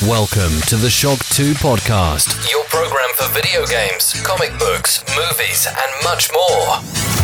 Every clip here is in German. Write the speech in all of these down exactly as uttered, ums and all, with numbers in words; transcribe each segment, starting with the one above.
Welcome to the Shock two podcast, your program for video games, comic books, movies and much more.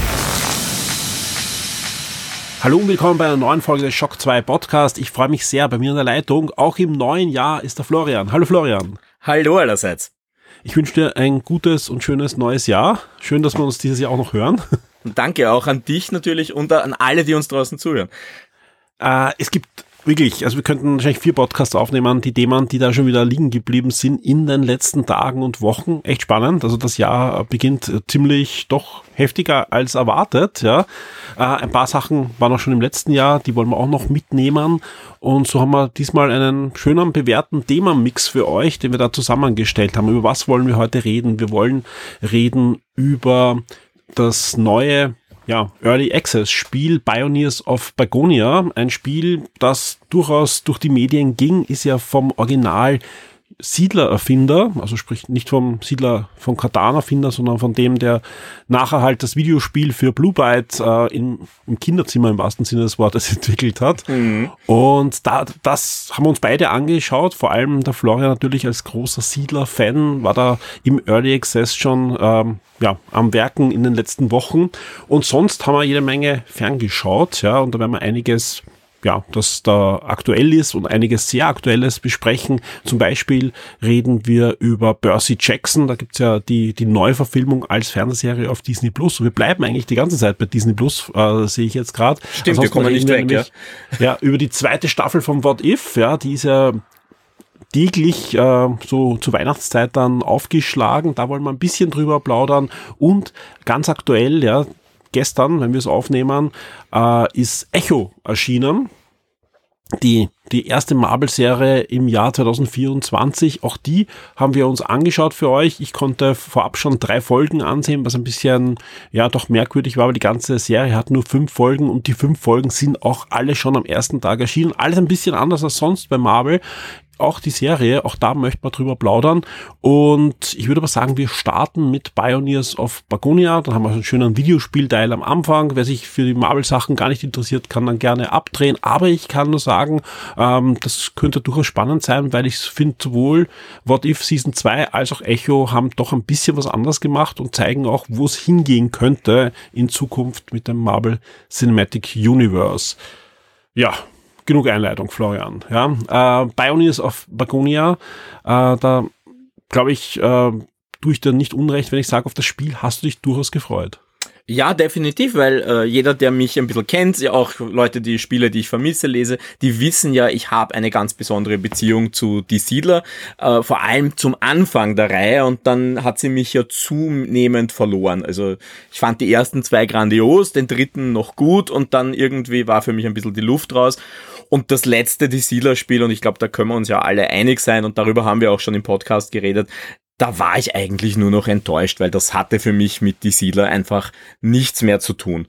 Hallo und willkommen bei einer neuen Folge des Shock zwei Podcast. Ich freue mich sehr, bei mir in der Leitung, auch im neuen Jahr, ist der Florian. Hallo Florian. Hallo allerseits. Ich wünsche dir ein gutes und schönes neues Jahr. Schön, dass wir uns dieses Jahr auch noch hören. Und danke auch an dich natürlich und an alle, die uns draußen zuhören. Äh, es gibt wirklich, also wir könnten wahrscheinlich vier Podcasts aufnehmen, die Themen, die da schon wieder liegen geblieben sind in den letzten Tagen und Wochen. Echt spannend. Also das Jahr beginnt ziemlich doch heftiger als erwartet. Ja, äh, ein paar Sachen waren auch schon im letzten Jahr, die wollen wir auch noch mitnehmen. Und so haben wir diesmal einen schönen, bewährten Themamix für euch, den wir da zusammengestellt haben. Über was wollen wir heute reden? Wir wollen reden über das neue Ja, Early Access Spiel Pioneers of Pagonia, ein Spiel, das durchaus durch die Medien ging, ist ja vom Original Siedler-Erfinder, also sprich nicht vom Siedler von Catan-Erfinder, sondern von dem, der nachher halt das Videospiel für Blue Byte äh, im, im Kinderzimmer im wahrsten Sinne des Wortes entwickelt hat. Mhm. Und da, das haben wir uns beide angeschaut, vor allem der Florian natürlich als großer Siedler-Fan, war da im Early Access schon ähm, ja, am Werken in den letzten Wochen. Und sonst haben wir jede Menge ferngeschaut, ja, und da werden wir einiges ja, das da aktuell ist und einiges sehr Aktuelles besprechen. Zum Beispiel reden wir über Percy Jackson. Da gibt's ja die die Neuverfilmung als Fernsehserie auf Disney Plus. Und wir bleiben eigentlich die ganze Zeit bei Disney Plus, äh, sehe ich jetzt gerade. Stimmt, wir kommen nicht weg, nämlich, ja. ja. Über die zweite Staffel von What If, ja, die ist ja täglich äh, so zur Weihnachtszeit dann aufgeschlagen. Da wollen wir ein bisschen drüber plaudern. Und ganz aktuell, ja, gestern, wenn wir es aufnehmen, äh, ist Echo erschienen. Die, die erste Marvel-Serie im Jahr zwanzig vierundzwanzig. Auch die haben wir uns angeschaut für euch. Ich konnte vorab schon drei Folgen ansehen, was ein bisschen, ja, doch merkwürdig war, weil die ganze Serie hat nur fünf Folgen und die fünf Folgen sind auch alle schon am ersten Tag erschienen. Alles ein bisschen anders als sonst bei Marvel. Auch die Serie, auch da möchte man drüber plaudern. Und ich würde aber sagen, wir starten mit Pioneers of Pagonia. Dann haben wir einen schönen Videospielteil am Anfang. Wer sich für die Marvel-Sachen gar nicht interessiert, kann dann gerne abdrehen. Aber ich kann nur sagen, ähm, das könnte durchaus spannend sein, weil ich finde, sowohl What If Season zwei als auch Echo haben doch ein bisschen was anderes gemacht und zeigen auch, wo es hingehen könnte in Zukunft mit dem Marvel Cinematic Universe. Ja, genug Einleitung, Florian. Ja, äh, Pioneers of Pagonia, äh, da glaube ich, äh, tue ich dir nicht unrecht, wenn ich sage, auf das Spiel hast du dich durchaus gefreut. Ja, definitiv, weil äh, jeder, der mich ein bisschen kennt, ja auch Leute, die Spiele, die ich vermisse, lese, die wissen ja, ich habe eine ganz besondere Beziehung zu Die Siedler, äh, vor allem zum Anfang der Reihe, und dann hat sie mich ja zunehmend verloren. Also ich fand die ersten zwei grandios, den dritten noch gut, und dann irgendwie war für mich ein bisschen die Luft raus. Und das letzte Die Siedler-Spiel, und ich glaube, da können wir uns ja alle einig sein, und darüber haben wir auch schon im Podcast geredet, da war ich eigentlich nur noch enttäuscht, weil das hatte für mich mit Die Siedler einfach nichts mehr zu tun.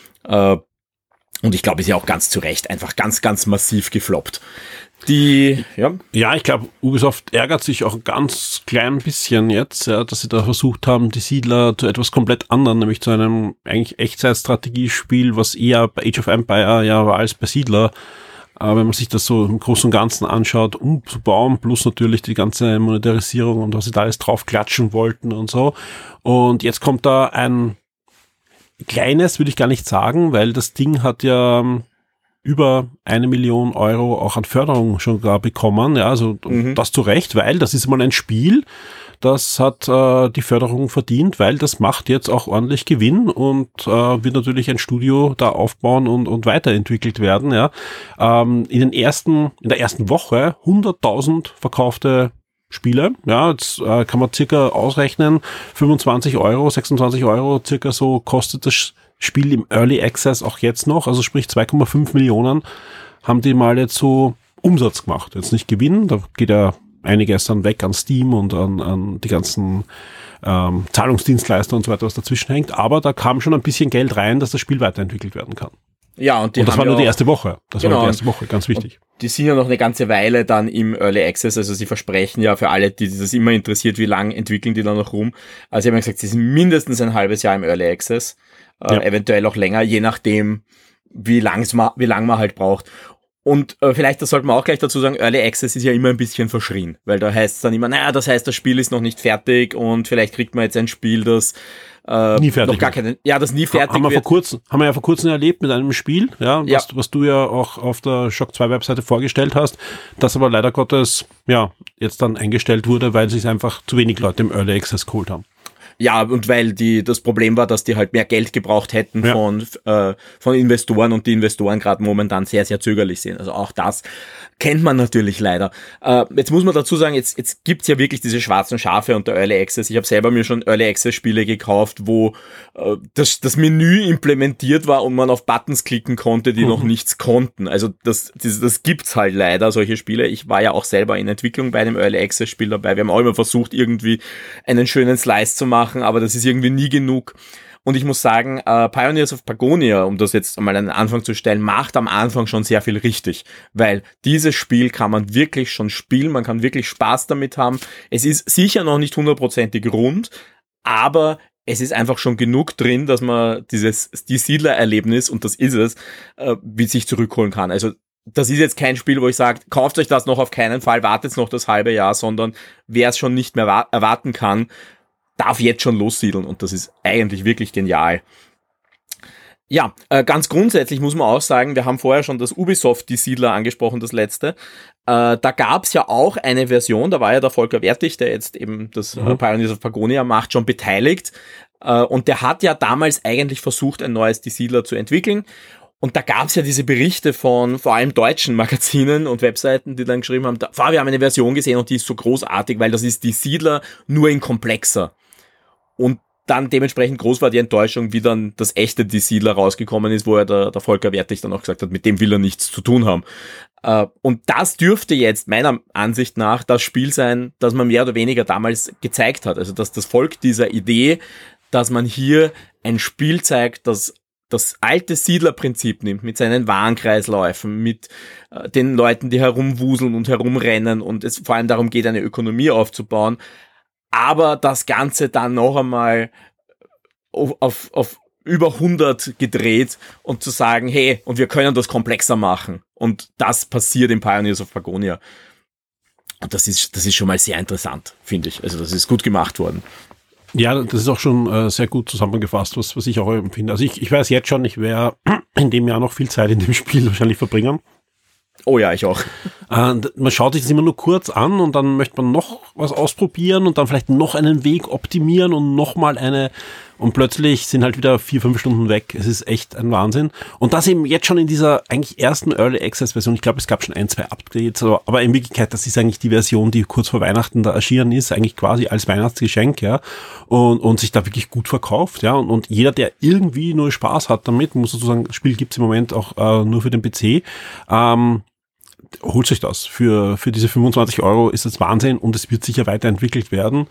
Und ich glaube, ist ja auch ganz zu Recht einfach ganz, ganz massiv gefloppt. Die, ja. Ja, ich glaube, Ubisoft ärgert sich auch ein ganz klein bisschen jetzt, ja, dass sie da versucht haben, Die Siedler zu etwas komplett anderem, nämlich zu einem eigentlich Echtzeitstrategiespiel, was eher bei Age of Empire ja war als bei Siedler. Aber wenn man sich das so im Großen und Ganzen anschaut, umzubauen, plus natürlich die ganze Monetarisierung und was sie da alles drauf klatschen wollten und so. Und jetzt kommt da ein kleines, würde ich gar nicht sagen, weil das Ding hat ja über eine Million Euro auch an Förderung schon gar bekommen. Ja, also mhm. Das zu Recht, weil das ist mal ein Spiel, das hat äh, die Förderung verdient, weil das macht jetzt auch ordentlich Gewinn und äh, wird natürlich ein Studio da aufbauen und und weiterentwickelt werden. Ja, ähm, in den ersten, in der ersten Woche hunderttausend verkaufte Spiele. Ja, jetzt äh, kann man circa ausrechnen, fünfundzwanzig Euro, sechsundzwanzig Euro circa so kostet das Spiel im Early Access auch jetzt noch. Also sprich zwei Komma fünf Millionen haben die mal jetzt so Umsatz gemacht. Jetzt nicht Gewinn, da geht ja einiges dann weg an Steam und an, an die ganzen ähm, Zahlungsdienstleister und so weiter, was dazwischen hängt. Aber da kam schon ein bisschen Geld rein, dass das Spiel weiterentwickelt werden kann. Ja, und, die und das haben war ja nur die erste Woche. Das genau, war nur die erste Woche, ganz wichtig. Die sind ja noch eine ganze Weile dann im Early Access, also sie versprechen ja für alle, die das immer interessiert, wie lang entwickeln die da noch rum. Also sie haben ja gesagt, sie sind mindestens ein halbes Jahr im Early Access, äh, ja. eventuell auch länger, je nachdem, wie lang man, wie lang man halt braucht. Und äh, vielleicht, das sollte man auch gleich dazu sagen, Early Access ist ja immer ein bisschen verschrien, weil da heißt es dann immer, naja, das heißt, das Spiel ist noch nicht fertig und vielleicht kriegt man jetzt ein Spiel, das äh, nie fertig noch gar keine, ja, das nie fertig haben wir wird. Vor kurzem, haben wir ja vor kurzem erlebt mit einem Spiel, ja, was, ja. was du ja auch auf der Shock zwei Webseite vorgestellt hast, das aber leider Gottes, ja, jetzt dann eingestellt wurde, weil sich einfach zu wenig Leute im Early Access geholt haben. Ja, und weil die das Problem war, dass die halt mehr Geld gebraucht hätten ja. von äh, von Investoren und die Investoren gerade momentan sehr, sehr zögerlich sind. Also auch das kennt man natürlich leider. Äh, jetzt muss man dazu sagen, jetzt jetzt gibt's ja wirklich diese schwarzen Schafe unter Early Access. Ich habe selber mir schon Early Access Spiele gekauft, wo äh, das das Menü implementiert war und man auf Buttons klicken konnte, die mhm. noch nichts konnten. Also das, das das gibt's halt leider, solche Spiele. Ich war ja auch selber in Entwicklung bei einem Early Access Spiel dabei. Wir haben auch immer versucht, irgendwie einen schönen Slice zu machen, aber das ist irgendwie nie genug. Und ich muss sagen, äh, Pioneers of Pagonia, um das jetzt einmal an den Anfang zu stellen, macht am Anfang schon sehr viel richtig, weil dieses Spiel kann man wirklich schon spielen, man kann wirklich Spaß damit haben. Es ist sicher noch nicht hundertprozentig rund, aber es ist einfach schon genug drin, dass man dieses die Siedler-Erlebnis, und das ist es, äh, wie sich zurückholen kann. Also das ist jetzt kein Spiel, wo ich sage, kauft euch das noch auf keinen Fall, wartet noch das halbe Jahr, sondern wer es schon nicht mehr wa- erwarten kann, darf jetzt schon lossiedeln, und das ist eigentlich wirklich genial. Ja, äh, ganz grundsätzlich muss man auch sagen, wir haben vorher schon das Ubisoft Die Siedler angesprochen, das letzte. Äh, da gab's ja auch eine Version, da war ja der Volker Wertig, der jetzt eben das mhm. äh, Pioneers of Pagonia macht, schon beteiligt. Äh, und der hat ja damals eigentlich versucht, ein neues Die Siedler zu entwickeln. Und da gab's ja diese Berichte von vor allem deutschen Magazinen und Webseiten, die dann geschrieben haben, da, wir haben eine Version gesehen und die ist so großartig, weil das ist Die Siedler nur in komplexer. Und dann dementsprechend groß war die Enttäuschung, wie dann das echte Die Siedler rausgekommen ist, wo er der, der Volker Wertig dann auch gesagt hat, mit dem will er nichts zu tun haben. Äh, und das dürfte jetzt meiner Ansicht nach das Spiel sein, das man mehr oder weniger damals gezeigt hat. Also dass das Volk dieser Idee, dass man hier ein Spiel zeigt, das das alte Siedlerprinzip nimmt, mit seinen Warenkreisläufen, mit äh, den Leuten, die herumwuseln und herumrennen und es vor allem darum geht, eine Ökonomie aufzubauen, aber das Ganze dann noch einmal auf, auf, auf über hundert gedreht und zu sagen, hey, und wir können das komplexer machen. Und das passiert in Pioneers of Pagonia. Und das ist, das ist schon mal sehr interessant, finde ich. Also das ist gut gemacht worden. Ja, das ist auch schon äh, sehr gut zusammengefasst, was, was ich auch empfinde. Also ich, ich weiß jetzt schon, ich werde in dem Jahr noch viel Zeit in dem Spiel wahrscheinlich verbringen. Oh ja, ich auch. Äh, man schaut sich das immer nur kurz an und dann möchte man noch was ausprobieren und dann vielleicht noch einen Weg optimieren und nochmal eine, und plötzlich sind halt wieder vier, fünf Stunden weg. Es ist echt ein Wahnsinn. Und das eben jetzt schon in dieser eigentlich ersten Early Access Version. Ich glaube, es gab schon ein, zwei Updates, aber in Wirklichkeit, das ist eigentlich die Version, die kurz vor Weihnachten da erschienen ist, eigentlich quasi als Weihnachtsgeschenk, ja, und, und sich da wirklich gut verkauft, ja, und, und jeder, der irgendwie nur Spaß hat damit, muss sozusagen, das Spiel gibt's im Moment auch äh, nur für den P C, ähm, holt sich das. Für, für diese fünfundzwanzig Euro ist das Wahnsinn und es wird sicher weiterentwickelt werden.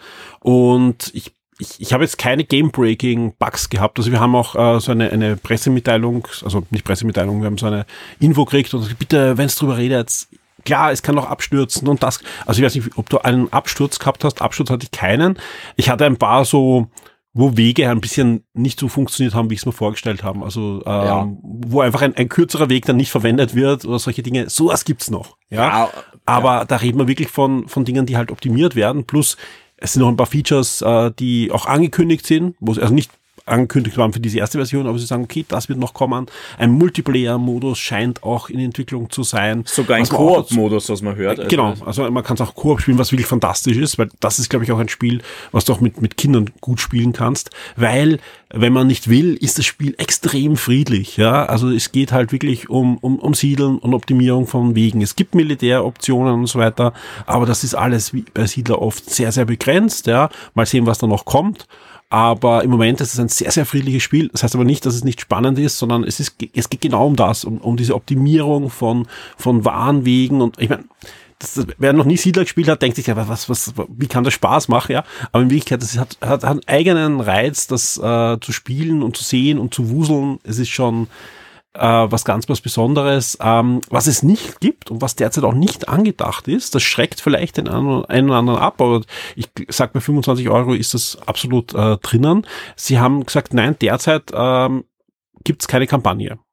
Und ich Ich, ich habe jetzt keine Game-Breaking-Bugs gehabt. Also wir haben auch äh, so eine, eine Pressemitteilung, also nicht Pressemitteilung, wir haben so eine Info gekriegt und bitte, wenn es drüber redet, klar, es kann auch abstürzen und das. Also ich weiß nicht, ob du einen Absturz gehabt hast. Absturz hatte ich keinen. Ich hatte ein paar so, wo Wege ein bisschen nicht so funktioniert haben, wie ich es mir vorgestellt habe. Also ähm, ja. wo einfach ein, ein kürzerer Weg dann nicht verwendet wird oder solche Dinge. Sowas gibt's noch. Ja, ja. Aber ja. da reden wir wirklich von von Dingen, die halt optimiert werden. Plus es sind noch ein paar Features, äh, die auch angekündigt sind, wo es also nicht angekündigt waren für diese erste Version, aber sie sagen, okay, das wird noch kommen. Ein Multiplayer-Modus scheint auch in Entwicklung zu sein. Sogar ein Koop-Modus, was man hört. Also genau, also man kann es auch Koop spielen, was wirklich fantastisch ist, weil das ist, glaube ich, auch ein Spiel, was du auch mit, mit Kindern gut spielen kannst, weil, wenn man nicht will, ist das Spiel extrem friedlich, ja, also es geht halt wirklich um, um, um Siedeln und Optimierung von Wegen. Es gibt Militäroptionen und so weiter, aber das ist alles wie bei Siedler oft sehr, sehr begrenzt, ja, mal sehen, was da noch kommt. Aber im Moment ist es ein sehr, sehr friedliches Spiel. Das heißt aber nicht, dass es nicht spannend ist, sondern es ist, es geht genau um das, um, um diese Optimierung von, von Warenwegen. Und ich meine, das, wer noch nie Siedler gespielt hat, denkt sich ja, was, was, wie kann das Spaß machen, ja? Aber in Wirklichkeit, das hat, hat, hat einen eigenen Reiz, das äh, zu spielen und zu sehen und zu wuseln. Es ist schon äh, was ganz was Besonderes. Ähm, was es nicht gibt und was derzeit auch nicht angedacht ist, das schreckt vielleicht den einen, einen oder anderen ab, aber ich sag, bei fünfundzwanzig Euro ist das absolut äh, drinnen. Sie haben gesagt, nein, derzeit ähm, gibt's keine Kampagne.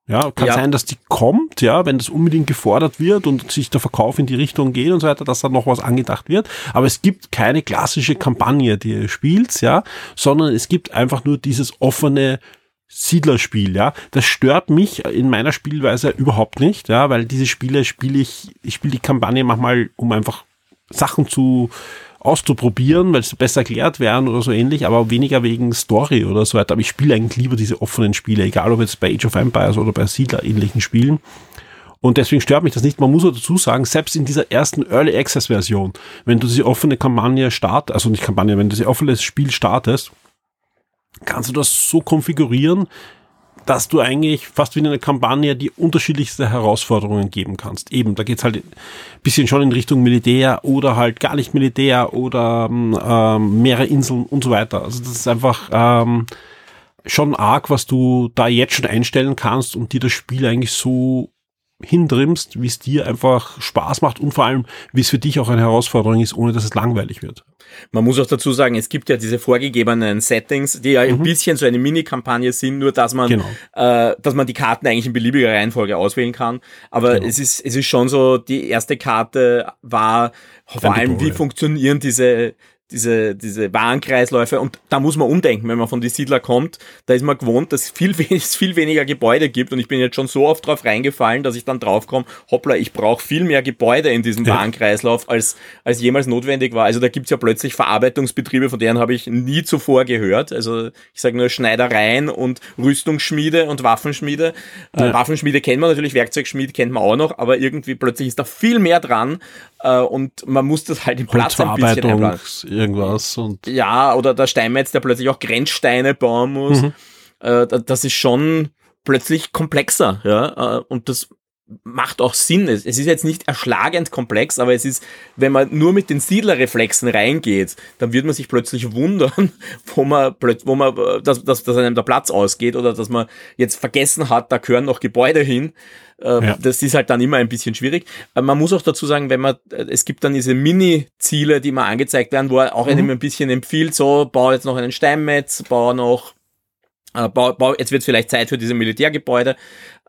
Ja, kann Ja. sein, dass die kommt, ja, wenn das unbedingt gefordert wird und sich der Verkauf in die Richtung geht und so weiter, dass da noch was angedacht wird. Aber es gibt keine klassische Kampagne, die ihr spielt, ja, sondern es gibt einfach nur dieses offene Siedlerspiel, ja. Das stört mich in meiner Spielweise überhaupt nicht, ja, weil diese Spiele spiele ich, ich spiele die Kampagne manchmal, um einfach Sachen zu auszuprobieren, weil sie besser erklärt werden oder so ähnlich, aber weniger wegen Story oder so weiter. Aber ich spiele eigentlich lieber diese offenen Spiele, egal ob jetzt bei Age of Empires oder bei Siedler-ähnlichen Spielen. Und deswegen stört mich das nicht. Man muss auch dazu sagen, selbst in dieser ersten Early Access Version, wenn du diese offene Kampagne startest, also nicht Kampagne, wenn du dieses offene Spiel startest, kannst du das so konfigurieren, dass du eigentlich fast wie in einer Kampagne die unterschiedlichste Herausforderungen geben kannst. Eben, da geht's halt ein bisschen schon in Richtung Militär oder halt gar nicht Militär oder ähm, mehrere Inseln und so weiter. Also das ist einfach ähm, schon arg, was du da jetzt schon einstellen kannst und dir das Spiel eigentlich so hindrimmst, wie es dir einfach Spaß macht und vor allem, wie es für dich auch eine Herausforderung ist, ohne dass es langweilig wird. Man muss auch dazu sagen, es gibt ja diese vorgegebenen Settings, die ja mhm. ein bisschen so eine Mini-Kampagne sind, nur dass man, genau. äh, dass man die Karten eigentlich in beliebiger Reihenfolge auswählen kann. Aber genau. es ist, es ist schon so, die erste Karte war vor allem, wie funktionieren diese diese diese Warenkreisläufe, und da muss man umdenken, wenn man von die Siedler kommt. Da ist man gewohnt, dass es viel, es viel weniger Gebäude gibt, und ich bin jetzt schon so oft drauf reingefallen, dass ich dann draufkomme, hoppla, ich brauche viel mehr Gebäude in diesem ja. Warenkreislauf, als als jemals notwendig war. Also da gibt's ja plötzlich Verarbeitungsbetriebe, von denen habe ich nie zuvor gehört. Also ich sage nur Schneidereien und Rüstungsschmiede und Waffenschmiede. Ja. Äh, Waffenschmiede kennt man natürlich, Werkzeugschmied kennt man auch noch, aber irgendwie plötzlich ist da viel mehr dran, äh, und man muss das halt im Platz ein bisschen einplanen. Irgendwas und ja, oder der Steinmetz, der plötzlich auch Grenzsteine bauen muss. Mhm. Äh, das ist schon plötzlich komplexer, ja, und das macht auch Sinn. Es ist jetzt nicht erschlagend komplex, aber es ist, wenn man nur mit den Siedlerreflexen reingeht, dann wird man sich plötzlich wundern, wo man plötzlich, wo man, dass, dass, dass einem der Platz ausgeht oder dass man jetzt vergessen hat, da gehören noch Gebäude hin. Ja. Das ist halt dann immer ein bisschen schwierig. Man muss auch dazu sagen, wenn man, es gibt dann diese Mini-Ziele, die mal angezeigt werden, wo er auch mhm. einem ein bisschen empfiehlt, so, bau jetzt noch einen Steinmetz, bau noch, äh, bau, bau, jetzt wird es vielleicht Zeit für diese Militärgebäude.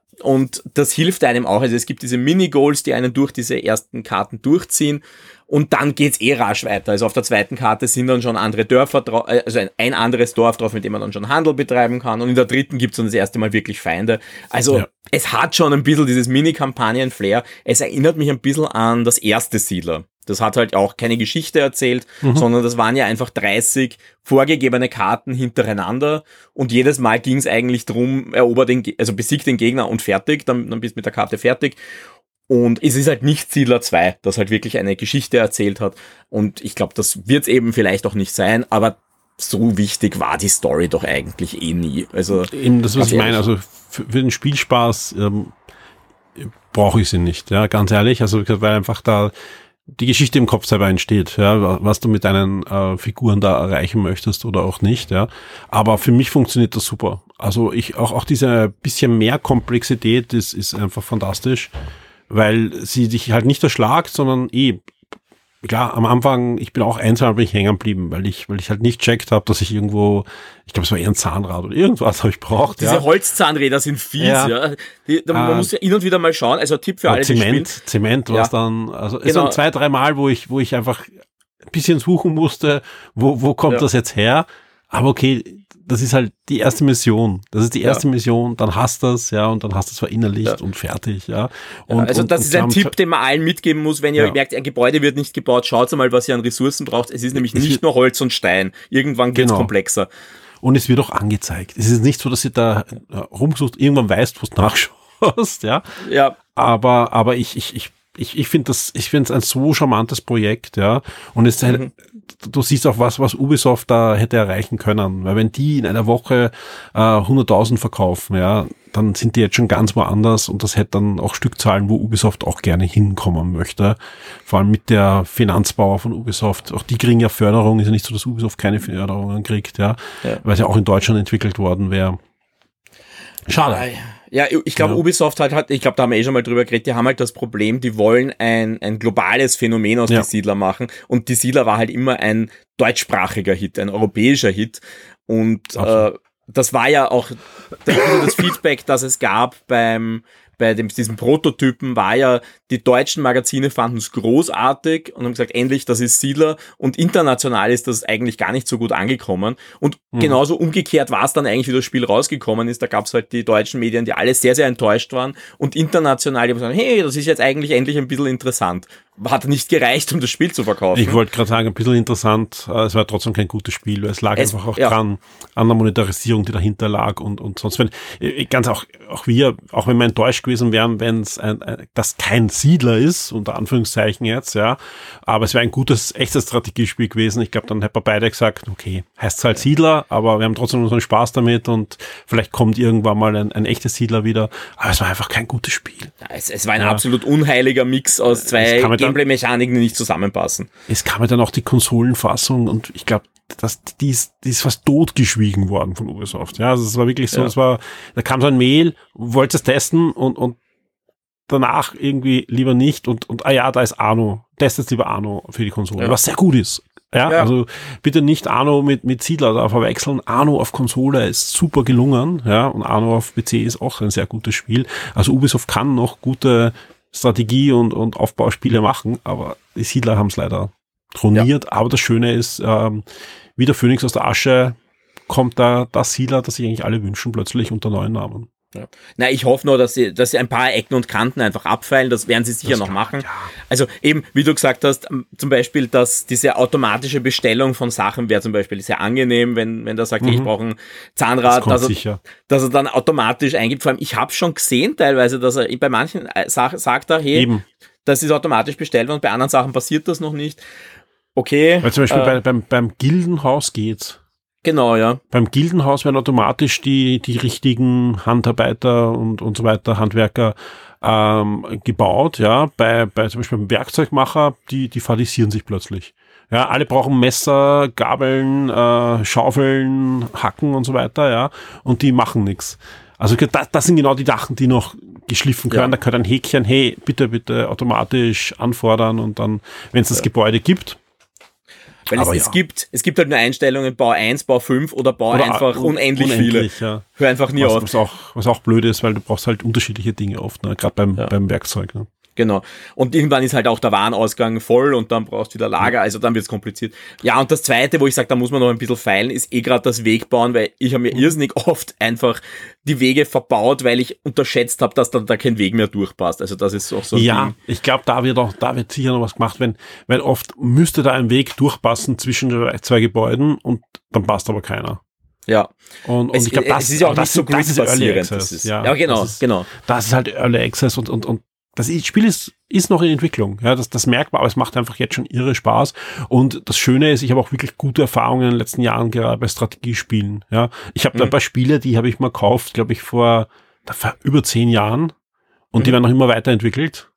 Und das hilft einem auch. Also es gibt diese Mini-Goals, die einen durch diese ersten Karten durchziehen. Und dann geht's eh rasch weiter. Also auf der zweiten Karte sind dann schon andere Dörfer drauf, also ein, ein anderes Dorf drauf, mit dem man dann schon Handel betreiben kann. Und in der dritten gibt's dann das erste Mal wirklich Feinde. Also ja. es hat schon ein bisschen dieses Mini-Kampagnen-Flair. Es erinnert mich ein bisschen an das erste Siedler. Das hat halt auch keine Geschichte erzählt, mhm. sondern das waren ja einfach dreißig vorgegebene Karten hintereinander, und jedes Mal ging es eigentlich drum, erober den, also besieg den Gegner und fertig, dann, dann bist du mit der Karte fertig. Und es ist halt nicht Siedler zwei, das halt wirklich eine Geschichte erzählt hat, und ich glaube, das wird es eben vielleicht auch nicht sein, aber so wichtig war die Story doch eigentlich eh nie. Also eben das, was ich meine, also für, für den Spielspaß ähm, brauche ich sie nicht, ja, ganz ehrlich, also weil einfach da die Geschichte im Kopf selber entsteht, ja, was du mit deinen äh, Figuren da erreichen möchtest oder auch nicht, ja. Aber für mich funktioniert das super. Also ich auch auch diese bisschen mehr Komplexität ist ist einfach fantastisch, weil sie dich halt nicht erschlagt, sondern eh klar, am Anfang, ich bin auch einsam, bin ich hängen geblieben, weil ich, weil ich halt nicht checkt habe, dass ich irgendwo, ich glaube, es war eher ein Zahnrad oder irgendwas habe ich braucht. Diese ja. Holzzahnräder sind fies, ja. ja. Die, da, man äh, muss ja hin und wieder mal schauen, also Tipp für alle, Zement, die spielen. Zement, was ja. dann, also es genau. waren zwei, drei Mal, wo ich, wo ich einfach ein bisschen suchen musste, wo, wo kommt ja. das jetzt her? Aber okay, das ist halt die erste Mission. Das ist die erste ja. Mission, dann hast du das, ja, und dann hast du es verinnerlicht ja. und fertig, ja. Und, ja also das und, ist ein Tipp, den man allen mitgeben muss, wenn ihr ja. merkt, ein Gebäude wird nicht gebaut, schaut mal, was ihr an Ressourcen braucht. Es ist nämlich es nicht nur Holz und Stein. Irgendwann geht's genau. komplexer. Und es wird auch angezeigt. Es ist nicht so, dass ihr da rumsucht, irgendwann weißt, wo du nachschaust, ja. Ja. Aber, aber ich, ich, ich Ich, ich finde das, ich finde es ein so charmantes Projekt, ja. Und es halt, mhm. du siehst auch was, was Ubisoft da hätte erreichen können. Weil wenn die in einer Woche äh, hunderttausend verkaufen, ja, dann sind die jetzt schon ganz woanders, und das hätte dann auch Stückzahlen, wo Ubisoft auch gerne hinkommen möchte. Vor allem mit der Finanzbauer von Ubisoft. Auch die kriegen ja Förderung. Ist ja nicht so, dass Ubisoft keine Förderungen kriegt, ja. ja. Weil es ja auch in Deutschland entwickelt worden wäre. Schade. Ja, ich glaube, ja. Ubisoft halt hat, ich glaube, da haben wir eh schon mal drüber geredet, die haben halt das Problem, die wollen ein ein globales Phänomen aus ja. die Siedler machen, und die Siedler war halt immer ein deutschsprachiger Hit, ein europäischer Hit, und äh, das war ja auch das Feedback, das es gab beim bei dem, diesem Prototypen, war ja, die deutschen Magazine fanden es großartig und haben gesagt, endlich, das ist Siedler, und international ist das eigentlich gar nicht so gut angekommen. Und mhm. genauso umgekehrt war es dann eigentlich, wie das Spiel rausgekommen ist. Da gab es halt die deutschen Medien, die alle sehr, sehr enttäuscht waren, und international, die haben gesagt, hey, das ist jetzt eigentlich endlich ein bisschen interessant. Hat nicht gereicht, um das Spiel zu verkaufen. Ich wollte gerade sagen, ein bisschen interessant, es war trotzdem kein gutes Spiel, weil es lag es, einfach auch ja. dran, an der Monetarisierung, die dahinter lag, und, und sonst, wenn, ganz auch, auch wir, auch wenn wir enttäuscht gewesen wären, wenn es ein, ein, das kein Siedler ist, unter Anführungszeichen jetzt, ja, aber es wäre ein gutes, echtes Strategiespiel gewesen. Ich glaube, dann hätten wir beide gesagt, okay, heißt es halt Siedler, aber wir haben trotzdem unseren Spaß damit, und vielleicht kommt irgendwann mal ein, ein echtes Siedler wieder, aber es war einfach kein gutes Spiel. Ja, es, es war ein ja. absolut unheiliger Mix aus zwei Gameplay-Mechaniken, die nicht zusammenpassen. Es kam ja dann auch die Konsolenfassung, und ich glaube, das, die, ist, die ist fast totgeschwiegen worden von Ubisoft. Ja, also es war wirklich so, ja. es war, da kam so ein Mail, wollte es testen, und, und danach irgendwie lieber nicht, und, und ah ja, da ist Arno, testet lieber Arno für die Konsole, ja. was sehr gut ist. Ja, ja, also bitte nicht Arno mit, mit Siedler da verwechseln. Arno auf Konsole ist super gelungen, ja, und Arno auf P C ist auch ein sehr gutes Spiel. Also Ubisoft kann noch gute Strategie- und, und Aufbauspiele machen, aber die Siedler haben es leider troniert. Ja. Aber das Schöne ist, ähm, wie der Phönix aus der Asche kommt da das Siedler, das sich eigentlich alle wünschen, plötzlich unter neuen Namen. Ja. Na, ich hoffe nur, dass sie, dass sie ein paar Ecken und Kanten einfach abfeilen. Das werden sie sicher das noch machen. Ja. Also eben, wie du gesagt hast, zum Beispiel, dass diese automatische Bestellung von Sachen wäre zum Beispiel sehr angenehm, wenn wenn der sagt, mhm. ich brauche ein Zahnrad, das dass, er, dass er dann automatisch eingibt. Vor allem, ich habe schon gesehen teilweise, dass er bei manchen Sachen sagt er, hey, eben. das ist automatisch bestellt, und bei anderen Sachen passiert das noch nicht. Okay. Weil zum Beispiel äh, bei, beim, beim Gildenhaus geht's. Genau, ja. Beim Gildenhaus werden automatisch die die richtigen Handarbeiter und und so weiter, Handwerker ähm, gebaut, ja. Bei bei zum Beispiel beim Werkzeugmacher, die die fadisieren sich plötzlich. Ja, alle brauchen Messer, Gabeln, äh, Schaufeln, Hacken und so weiter, ja. Und die machen nichts. Also das, das sind genau die Sachen, die noch geschliffen können. Ja. Da gehört ein Häkchen, hey, bitte, bitte automatisch anfordern, und dann, wenn es das ja. Gebäude gibt. Weil es, ja. es gibt, es gibt halt nur Einstellungen, Bau eins, Bau fünf oder Bau oder einfach un- unendlich, unendlich viele. Ja. Hör einfach nie was, auf. Was auch, was auch blöd ist, weil du brauchst halt unterschiedliche Dinge oft, ne? Gerade beim, ja. beim Werkzeug. Ne? Genau. Und irgendwann ist halt auch der Warenausgang voll, und dann brauchst du wieder Lager, also dann wird's kompliziert. Ja, und das Zweite, wo ich sage, da muss man noch ein bisschen feilen, ist eh gerade das Wegbauen, weil ich habe mir irrsinnig oft einfach die Wege verbaut, weil ich unterschätzt habe, dass da, da kein Weg mehr durchpasst. Also das ist auch so ein Ja, Ding. Ich glaube, da wird auch, da wird sicher noch was gemacht, wenn, weil oft müsste da ein Weg durchpassen zwischen zwei Gebäuden, und dann passt aber keiner. Ja. Und, und es, ich glaube, das, es ist ja auch das, nicht so das ist Early basierend. Access. Das ist, ja, ja, genau, das ist, genau. Das ist halt Early Access, und, und, und das Spiel ist, ist noch in Entwicklung. Ja, das, das merkt man, aber es macht einfach jetzt schon irre Spaß. Und das Schöne ist, ich habe auch wirklich gute Erfahrungen in den letzten Jahren gerade bei Strategiespielen. Ja, ich habe mhm. da ein paar Spiele, die habe ich mal gekauft, glaube ich, vor, vor über zehn Jahren. Und mhm. die werden noch immer weiterentwickelt.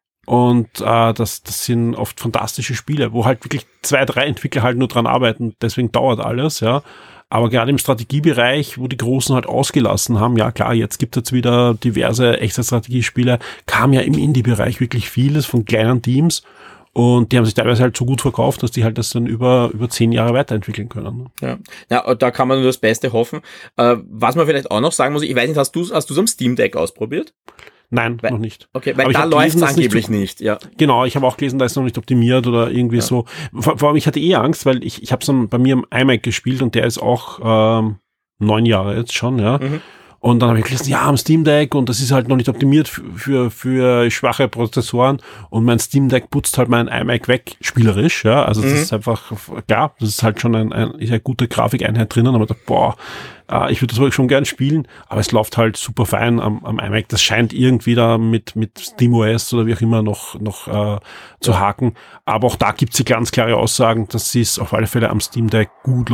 Und äh, das, das sind oft fantastische Spiele, wo halt wirklich zwei, drei Entwickler halt nur dran arbeiten. Deswegen dauert alles, ja. Aber gerade im Strategiebereich, wo die Großen halt ausgelassen haben, ja klar, jetzt gibt es jetzt wieder diverse echte Strategiespiele, kam ja im Indie-Bereich wirklich vieles von kleinen Teams, und die haben sich teilweise halt so gut verkauft, dass die halt das dann über über zehn Jahre weiterentwickeln können. Ja, ja, da kann man nur das Beste hoffen. Äh, was man vielleicht auch noch sagen muss, ich weiß nicht, hast du hast du es am Steam Deck ausprobiert? Nein, weil, noch nicht. Okay, weil aber da läuft es angeblich nicht, nicht, ja. Genau, ich habe auch gelesen, da ist noch nicht optimiert oder irgendwie ja. so. Vor, vor allem, ich hatte eh Angst, weil ich ich habe es dann bei mir im iMac gespielt, und der ist auch ähm, neun Jahre jetzt schon, ja. Mhm. Und dann habe ich gelesen, ja, am Steam Deck, und das ist halt noch nicht optimiert für, für, für schwache Prozessoren, und mein Steam Deck putzt halt mein iMac weg, spielerisch, ja, also das mhm. ist einfach, klar, das ist halt schon ein, ein, ist eine gute Grafikeinheit drinnen, aber da, boah, äh, ich würde das wirklich schon gern spielen, aber es läuft halt super fein am, am iMac, das scheint irgendwie da mit, mit SteamOS oder wie auch immer noch, noch äh, zu ja. haken, aber auch da gibt es ganz klare Aussagen, dass sie es auf alle Fälle am Steam Deck gut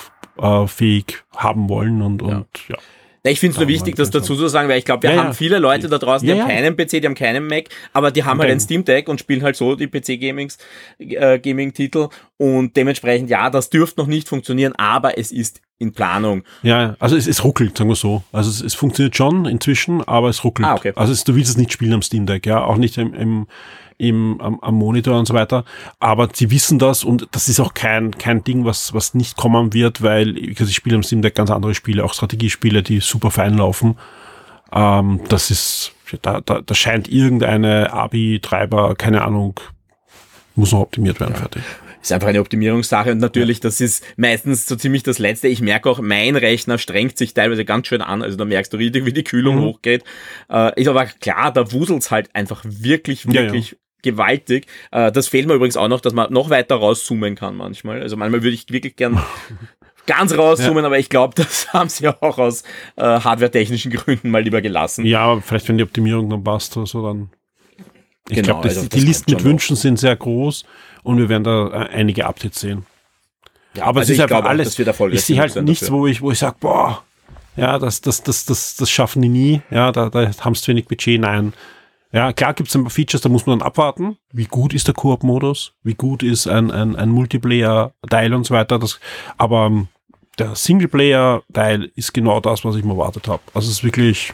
lauffähig haben wollen, und, und ja. ja. Ich finde es nur wichtig, das dazu zu sagen, weil ich glaube, wir ja, haben ja. viele Leute da draußen, die ja, haben ja. keinen P C, die haben keinen Mac, aber die haben halt ein Steam Deck und spielen halt so die P C-Gamings, äh, Gaming-Titel, und dementsprechend, ja, das dürfte noch nicht funktionieren, aber es ist in Planung. Ja, also es, es ruckelt, sagen wir so. Also es, es funktioniert schon inzwischen, aber es ruckelt. Ah, okay. Also es, du willst es nicht spielen am Steam Deck, ja, auch nicht im, im, im am, am Monitor und so weiter. Aber sie wissen das und das ist auch kein kein Ding, was was nicht kommen wird, weil ich spiele am Steam Deck ganz andere Spiele, auch Strategiespiele, die super fein laufen. Ähm, das ist da, da da scheint irgendeine A B I-Treiber, keine Ahnung, muss noch optimiert werden, ja. Fertig. Ist einfach eine Optimierungssache und natürlich, das ist meistens so ziemlich das Letzte. Ich merke auch, mein Rechner strengt sich teilweise ganz schön an, also da merkst du richtig, wie die Kühlung mhm. hochgeht. Äh, ist aber klar, da wuselt's halt einfach wirklich, wirklich ja, ja. gewaltig. Äh, das fehlt mir übrigens auch noch, dass man noch weiter rauszoomen kann manchmal. Also manchmal würde ich wirklich gern ganz rauszoomen, ja. aber ich glaube, das haben sie auch aus äh, hardwaretechnischen Gründen mal lieber gelassen. Ja, aber vielleicht, wenn die Optimierung dann passt oder so, dann... Ich genau, glaube, also die Listen mit Wünschen sind sehr groß und wir werden da einige Updates sehen. Ja, aber also es ist einfach glaube, alles, ich sehe halt nichts, dafür. wo ich, wo ich sage, boah, ja, das, das, das, das, das schaffen die nie, ja, da, da haben sie zu wenig Budget, nein. Ja, klar gibt's ein paar Features, da muss man dann abwarten. Wie gut ist der Koop-Modus? Wie gut ist ein, ein, ein Multiplayer-Teil und so weiter? Das, aber um, der Singleplayer-Teil ist genau das, was ich mir erwartet habe. Also es ist wirklich...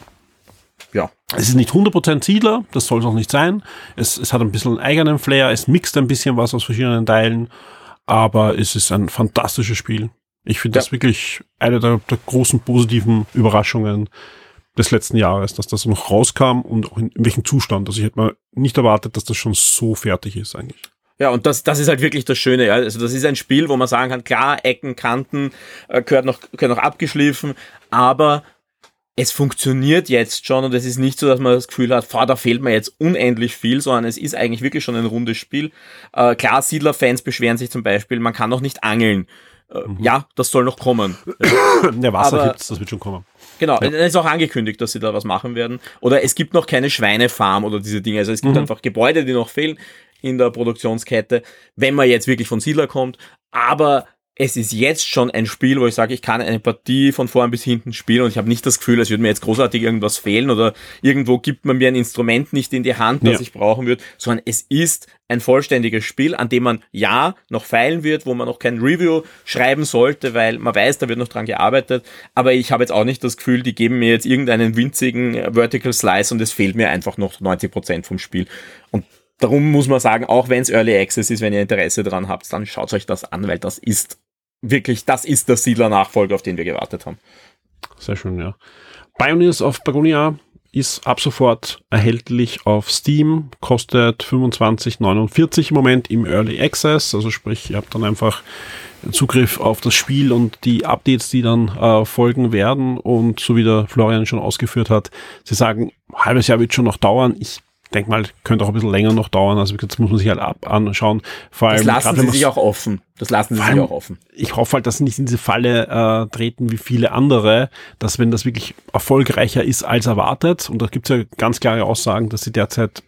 Ja. Es ist nicht hundert Prozent Siedler, das soll es auch nicht sein. Es, es hat ein bisschen einen eigenen Flair, es mixt ein bisschen was aus verschiedenen Teilen, aber es ist ein fantastisches Spiel. Ich finde ja. das wirklich eine der, der großen positiven Überraschungen des letzten Jahres, dass das noch rauskam und auch in, in welchem Zustand. Also ich hätte mal nicht erwartet, dass das schon so fertig ist eigentlich. Ja, und das, das ist halt wirklich das Schöne, ja. Also das ist ein Spiel, wo man sagen kann, klar, Ecken, Kanten, äh, gehört noch, gehört noch abgeschliffen, aber es funktioniert jetzt schon und es ist nicht so, dass man das Gefühl hat, da fehlt mir jetzt unendlich viel, sondern es ist eigentlich wirklich schon ein rundes Spiel. Äh, klar, Siedler-Fans beschweren sich zum Beispiel, man kann noch nicht angeln. Äh, mhm. Ja, das soll noch kommen. Ja, Wasser gibt's, das wird schon kommen. Genau, ja. es ist auch angekündigt, dass sie da was machen werden. Oder es gibt noch keine Schweinefarm oder diese Dinge. Also es gibt mhm. einfach Gebäude, die noch fehlen in der Produktionskette, wenn man jetzt wirklich von Siedler kommt. Aber es ist jetzt schon ein Spiel, wo ich sage, ich kann eine Partie von vorn bis hinten spielen und ich habe nicht das Gefühl, als würde mir jetzt großartig irgendwas fehlen oder irgendwo gibt man mir ein Instrument nicht in die Hand, das ja. ich brauchen würde, sondern es ist ein vollständiges Spiel, an dem man ja noch feilen wird, wo man noch kein Review schreiben sollte, weil man weiß, da wird noch dran gearbeitet, aber ich habe jetzt auch nicht das Gefühl, die geben mir jetzt irgendeinen winzigen Vertical Slice und es fehlt mir einfach noch neunzig Prozent vom Spiel. Und darum muss man sagen, auch wenn es Early Access ist, wenn ihr Interesse dran habt, dann schaut euch das an, weil das ist wirklich, das ist der Siedler-Nachfolger, auf den wir gewartet haben. Sehr schön, ja. Pioneers of Pagonia ist ab sofort erhältlich auf Steam, kostet fünfundzwanzig neunundvierzig im Moment im Early Access, also sprich, ihr habt dann einfach Zugriff auf das Spiel und die Updates, die dann äh, folgen werden und so wie der Florian schon ausgeführt hat, sie sagen, ein halbes Jahr wird schon noch dauern, ich denke mal, könnte auch ein bisschen länger noch dauern, also das muss man sich halt ab anschauen. Vor allem, das lassen sie sich auch offen. Das lassen sie sich auch offen. Ich hoffe halt, dass sie nicht in diese Falle äh, treten wie viele andere, dass wenn das wirklich erfolgreicher ist als erwartet, und da gibt es ja ganz klare Aussagen, dass sie derzeit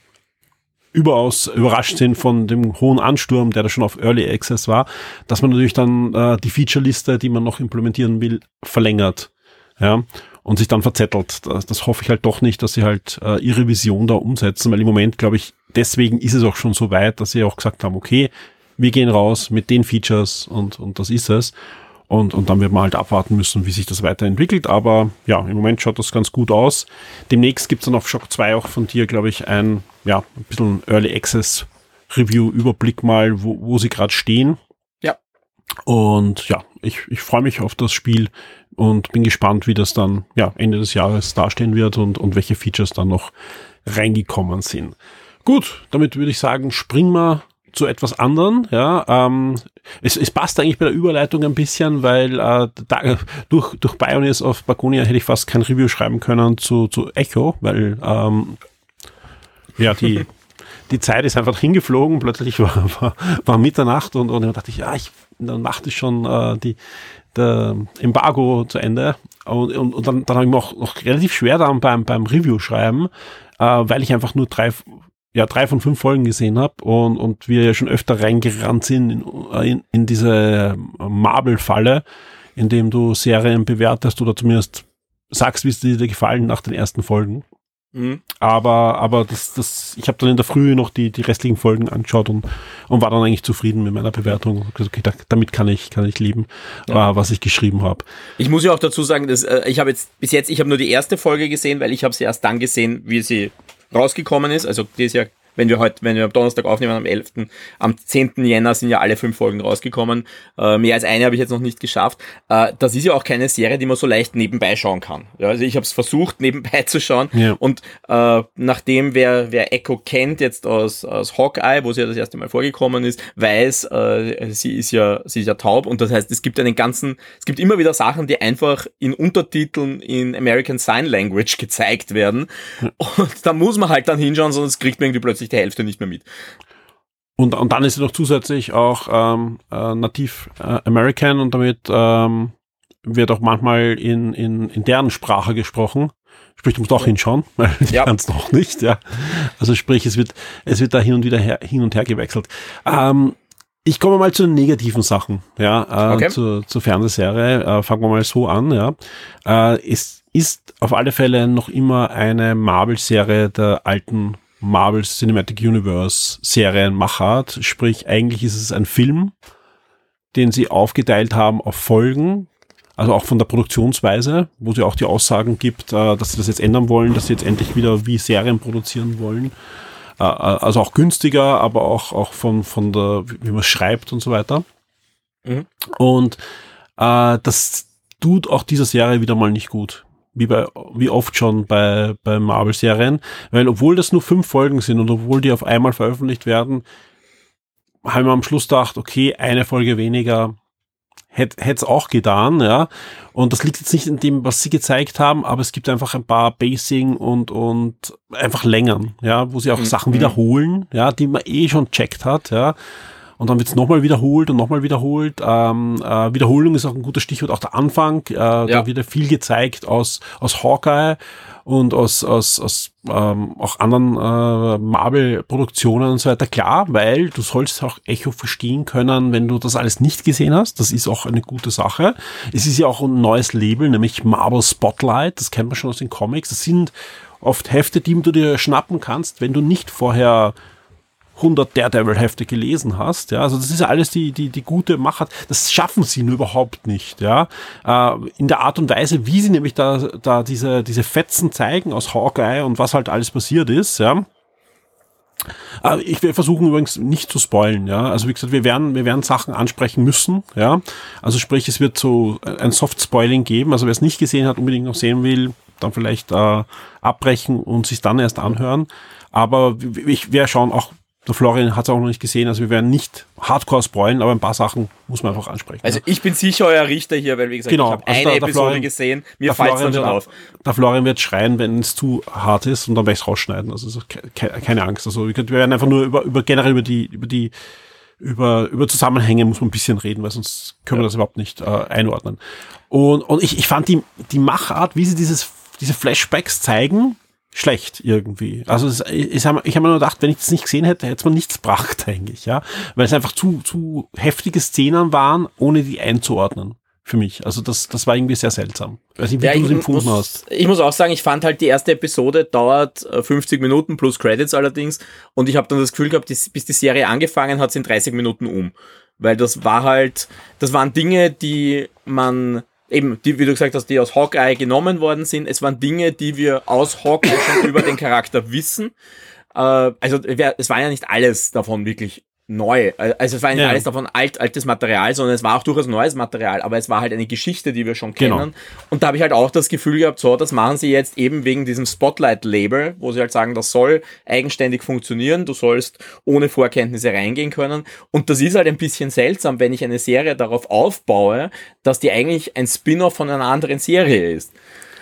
überaus überrascht sind von dem hohen Ansturm, der da schon auf Early Access war, dass man natürlich dann äh, die Feature-Liste, die man noch implementieren will, verlängert. Ja. Und sich dann verzettelt. Das, das hoffe ich halt doch nicht, dass sie halt äh, ihre Vision da umsetzen, weil im Moment, glaube ich, deswegen ist es auch schon so weit, dass sie auch gesagt haben, okay, wir gehen raus mit den Features und und das ist es. Und und dann wird man halt abwarten müssen, wie sich das weiterentwickelt. Aber ja, im Moment schaut das ganz gut aus. Demnächst gibt's dann auf Shock zwei auch von dir, glaube ich, ein ja ein bisschen Early Access Review, Überblick mal, wo, wo sie gerade stehen. Ja. Und ja, ich, ich freue mich auf das Spiel und bin gespannt, wie das dann ja Ende des Jahres dastehen wird und, und welche Features dann noch reingekommen sind. Gut, damit würde ich sagen, springen wir zu etwas anderen. Ja, ähm, es, es passt eigentlich bei der Überleitung ein bisschen, weil äh, da, durch, durch Pioneers of Pagonia hätte ich fast kein Review schreiben können zu, zu Echo, weil ähm, ja die die Zeit ist einfach hingeflogen, plötzlich war, war, war Mitternacht und, und dann dachte ich, ja, ich, dann machte ich schon äh, die, der Embargo zu Ende und, und, und dann, dann habe ich mir auch noch relativ schwer dann beim, beim Review schreiben, äh, weil ich einfach nur drei, ja, drei von fünf Folgen gesehen habe und, und wir ja schon öfter reingerannt sind in, in, in diese Marvel-Falle, in dem du Serien bewertest oder zumindest sagst, wie es dir gefallen nach den ersten Folgen. Mhm. Aber, aber das, das, ich habe dann in der Früh noch die, die restlichen Folgen angeschaut und, und war dann eigentlich zufrieden mit meiner Bewertung. Okay, da, damit kann ich, kann ich leben, ja. äh, was ich geschrieben habe. Ich muss ja auch dazu sagen, dass äh, ich habe jetzt bis jetzt, ich habe nur die erste Folge gesehen, weil ich habe sie erst dann gesehen, wie sie rausgekommen ist. Also die ist ja, wenn wir heute, wenn wir am Donnerstag aufnehmen, am elften, am zehnten Jänner sind ja alle fünf Folgen rausgekommen. Äh, mehr als eine habe ich jetzt noch nicht geschafft. Äh, das ist ja auch keine Serie, die man so leicht nebenbei schauen kann. Ja, also ich habe es versucht, nebenbei zu schauen. Ja. Und äh, nachdem wer wer Echo kennt, jetzt aus aus Hawkeye, wo sie ja das erste Mal vorgekommen ist, weiß, äh, sie ist ja sie ist ja taub. Und das heißt, es gibt einen ganzen, es gibt immer wieder Sachen, die einfach in Untertiteln in American Sign Language gezeigt werden. Ja. Und da muss man halt dann hinschauen, sonst kriegt man irgendwie plötzlich die Hälfte nicht mehr mit. Und, und dann ist sie noch zusätzlich auch ähm, äh, nativ äh, American und damit ähm, wird auch manchmal in, in, in deren Sprache gesprochen. Sprich, du musst auch hinschauen, weil die ja. kannst noch nicht, ja. Also sprich, es wird, es wird da hin und wieder her, hin und her gewechselt. Ähm, ich komme mal zu den negativen Sachen, ja, äh, okay. zu, zur Fernsehserie. Äh, fangen wir mal so an, ja. Äh, es ist auf alle Fälle noch immer eine Marvel-Serie der alten Marvel Cinematic Universe Serienmachart, sprich eigentlich ist es ein Film, den sie aufgeteilt haben auf Folgen, also auch von der Produktionsweise, wo sie auch die Aussagen gibt, dass sie das jetzt ändern wollen, dass sie jetzt endlich wieder wie Serien produzieren wollen, also auch günstiger, aber auch auch von von der, wie man schreibt und so weiter. Mhm. Und äh, das tut auch dieser Serie wieder mal nicht gut. Wie bei, wie oft schon bei, bei Marvel-Serien, weil obwohl das nur fünf Folgen sind und obwohl die auf einmal veröffentlicht werden, haben wir am Schluss gedacht, okay, eine Folge weniger hätte es auch getan, ja. Und das liegt jetzt nicht in dem, was sie gezeigt haben, aber es gibt einfach ein paar Basing und, und einfach Längern, ja, wo sie auch mhm. Sachen wiederholen, ja, die man eh schon checkt hat, ja. Und dann wird es nochmal wiederholt und nochmal wiederholt. Ähm, äh, Wiederholung ist auch ein gutes Stichwort, auch der Anfang. Äh, ja. Da wird ja viel gezeigt aus aus Hawkeye und aus aus aus ähm, auch anderen äh, Marvel-Produktionen und so weiter. Klar, weil du sollst auch Echo verstehen können, wenn du das alles nicht gesehen hast. Das ist auch eine gute Sache. Es ist ja auch ein neues Label, nämlich Marvel Spotlight. Das kennt man schon aus den Comics. Das sind oft Hefte, die du dir schnappen kannst, wenn du nicht vorher hundert Daredevil-Hefte gelesen hast, ja, also das ist ja alles die, die, die gute Machart, das schaffen sie nur überhaupt nicht, ja, äh, in der Art und Weise, wie sie nämlich da, da diese, diese Fetzen zeigen aus Hawkeye und was halt alles passiert ist, ja. Äh, ich will versuchen übrigens nicht zu spoilen, ja, also wie gesagt, wir werden, wir werden Sachen ansprechen müssen, ja, also sprich, es wird so ein Soft-Spoiling geben, also wer es nicht gesehen hat, unbedingt noch sehen will, dann vielleicht äh, abbrechen und sich dann erst anhören, aber ich, wir schauen auch. Der Florian hat es auch noch nicht gesehen, also wir werden nicht hardcore spoilen, aber ein paar Sachen muss man einfach ansprechen. Also ich bin sicher euer Richter hier, weil wie gesagt, genau, ich habe also eine der, der Episode Florian, gesehen, mir fällt es dann schon auf. Der Florian wird schreien, wenn es zu hart ist und dann werde ich es rausschneiden, also ke- keine Angst. Also wir werden einfach nur über, über generell über die, über die, über, über Zusammenhänge muss man ein bisschen reden, weil sonst können wir ja. das überhaupt nicht äh, einordnen. Und, und ich, ich fand die, die Machart, wie sie dieses, diese Flashbacks zeigen, schlecht irgendwie. Also es, ich habe ich hab mir nur gedacht, wenn ich das nicht gesehen hätte, hätte es mir nichts gebracht eigentlich, ja, weil es einfach zu zu heftige Szenen waren, ohne die einzuordnen für mich. Also das das war irgendwie sehr seltsam. Ich weiß nicht, wie ja, du es empfunden muss, hast. Ich muss auch sagen, ich fand halt die erste Episode dauert fünfzig Minuten plus Credits allerdings und ich habe dann das Gefühl gehabt, bis die Serie angefangen hat, sind dreißig Minuten um, weil das war halt, das waren Dinge, die man eben, die, wie du gesagt hast, die aus Hawkeye genommen worden sind. Es waren Dinge, die wir aus Hawkeye schon über den Charakter wissen. Äh, also es war ja nicht alles davon wirklich neu. Also es war nicht ja. alles davon alt, altes Material, sondern es war auch durchaus neues Material, aber es war halt eine Geschichte, die wir schon kennen. Genau. Und da habe ich halt auch das Gefühl gehabt, so, das machen sie jetzt eben wegen diesem Spotlight-Label, wo sie halt sagen, das soll eigenständig funktionieren, du sollst ohne Vorkenntnisse reingehen können. Und das ist halt ein bisschen seltsam, wenn ich eine Serie darauf aufbaue, dass die eigentlich ein Spin-off von einer anderen Serie ist.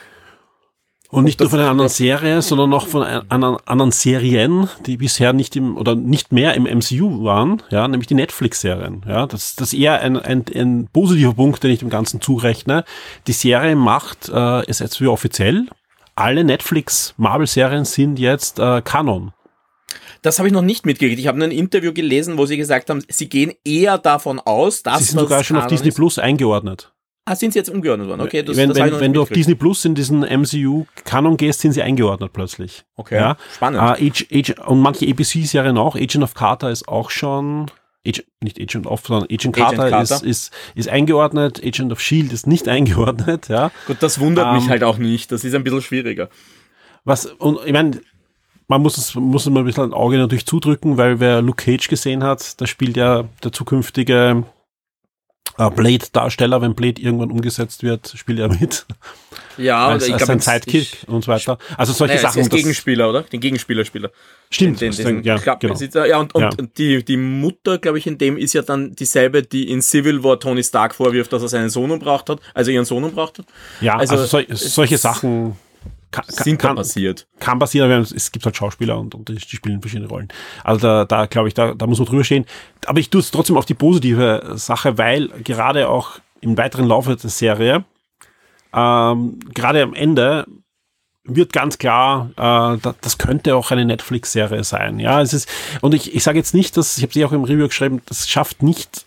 Und nicht nur von einer anderen Serie, sondern auch von anderen, anderen Serien, die bisher nicht im, oder nicht mehr im M C U waren, ja, nämlich die Netflix-Serien, ja. Das, das ist eher ein, ein, ein positiver Punkt, den ich dem Ganzen zurechne. Die Serie macht, äh, ist jetzt für offiziell, alle Netflix-Marvel-Serien sind jetzt, äh, Kanon. Das habe ich noch nicht mitgekriegt. Ich habe nur ein Interview gelesen, wo sie gesagt haben, sie gehen eher davon aus, dass sie sind sogar schon auf Disney Plus eingeordnet. Ah, sind sie jetzt umgeordnet worden? Okay, das, wenn das wenn, wenn du auf Disney Plus in diesen M C U-Kanon gehst, sind sie eingeordnet plötzlich. Okay, ja? spannend. Uh, Age, Age, und manche A B C-Serien auch. Agent of Carter ist auch schon, Agent, nicht Agent of, sondern Agent Carter, Agent Carter. Ist, ist, ist eingeordnet. Agent of S H I E L D ist nicht eingeordnet. Ja? Gut, das wundert um, mich halt auch nicht. Das ist ein bisschen schwieriger. Was, und ich meine, man muss es, muss es mal ein bisschen ein Auge natürlich zudrücken, weil wer Luke Cage gesehen hat, da spielt ja der zukünftige Blade-Darsteller, wenn Blade irgendwann umgesetzt wird, spielt er mit. Ja, als, ich als glaube, sein Sidekick und so weiter. Also solche naja, Sachen. Als Gegenspieler, oder? Den Gegenspieler-Spieler. Stimmt. Den, den, den, ja, glaub, genau. ist, ja, und, und ja. die, die Mutter, glaube ich, in dem ist ja dann dieselbe, die in Civil War Tony Stark vorwirft, dass er seinen Sohn umgebracht hat, also ihren Sohn umgebracht hat. Ja, also, also sol solche Sachen kann, sind kann, passiert. Kann passieren, aber es gibt halt Schauspieler und, und die spielen verschiedene Rollen. Also da, da glaube ich, da, da muss man drüber stehen. Aber ich tue es trotzdem auf die positive Sache, weil gerade auch im weiteren Laufe der Serie, ähm, gerade am Ende, wird ganz klar, äh, das könnte auch eine Netflix-Serie sein. Ja, es ist, und ich, ich sage jetzt nicht, dass, ich habe sie auch im Review geschrieben, das schafft nicht,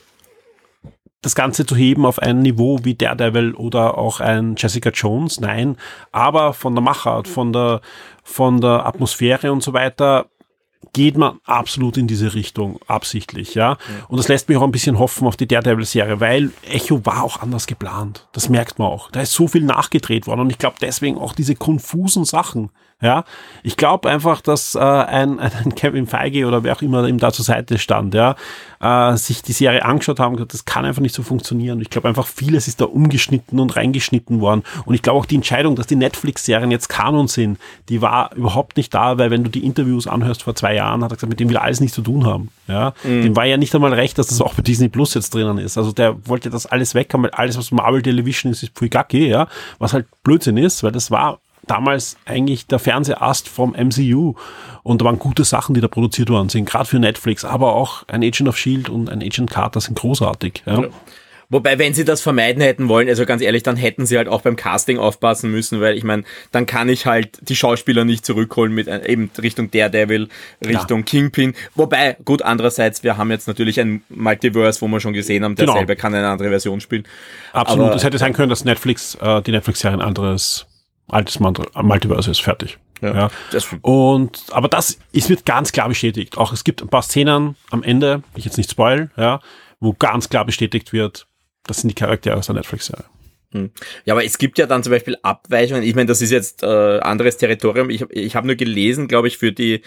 das Ganze zu heben auf ein Niveau wie Daredevil oder auch ein Jessica Jones, nein, aber von der Machart, von der, von der Atmosphäre und so weiter, geht man absolut in diese Richtung, absichtlich, ja. Und das lässt mich auch ein bisschen hoffen auf die Daredevil-Serie, weil Echo war auch anders geplant. Das merkt man auch. Da ist so viel nachgedreht worden und ich glaube deswegen auch diese konfusen Sachen, ja. Ich glaube einfach, dass äh, ein, ein Kevin Feige oder wer auch immer ihm da zur Seite stand, ja, äh, sich die Serie angeschaut haben und gesagt, das kann einfach nicht so funktionieren. Ich glaube einfach, vieles ist da umgeschnitten und reingeschnitten worden. Und ich glaube auch die Entscheidung, dass die Netflix-Serien jetzt Kanon sind, die war überhaupt nicht da, weil wenn du die Interviews anhörst vor zwei Jahren, hat er gesagt, mit dem will er alles nichts zu tun haben. Ja, mhm. Dem war ja nicht einmal recht, dass das auch bei Disney Plus jetzt drinnen ist. Also der wollte das alles weg haben, weil alles, was Marvel Television ist, ist Fuigaki, ja, was halt Blödsinn ist, weil das war damals eigentlich der Fernsehast vom M C U und da waren gute Sachen, die da produziert worden sind, gerade für Netflix, aber auch ein Agent of S H I E L D und ein Agent Carter sind großartig. Ja. Ja. Wobei, wenn sie das vermeiden hätten wollen, also ganz ehrlich, dann hätten sie halt auch beim Casting aufpassen müssen, weil ich meine, dann kann ich halt die Schauspieler nicht zurückholen mit eben Richtung Daredevil, Richtung ja. Kingpin. Wobei, gut, andererseits, wir haben jetzt natürlich ein Multiverse, wo wir schon gesehen haben, der genau. selber kann eine andere Version spielen. Absolut, es hätte sein können, dass Netflix, äh, die Netflix-Serie ein anderes altes Multiverse ist, fertig. Ja, ja. Das und, aber das ist, wird ganz klar bestätigt. Auch es gibt ein paar Szenen am Ende, ich jetzt nicht spoil, ja, wo ganz klar bestätigt wird, das sind die Charaktere aus der Netflix-Serie. Ja, aber es gibt ja dann zum Beispiel Abweichungen. Ich meine, das ist jetzt äh, anderes Territorium. Ich, ich habe nur gelesen, glaube ich, für die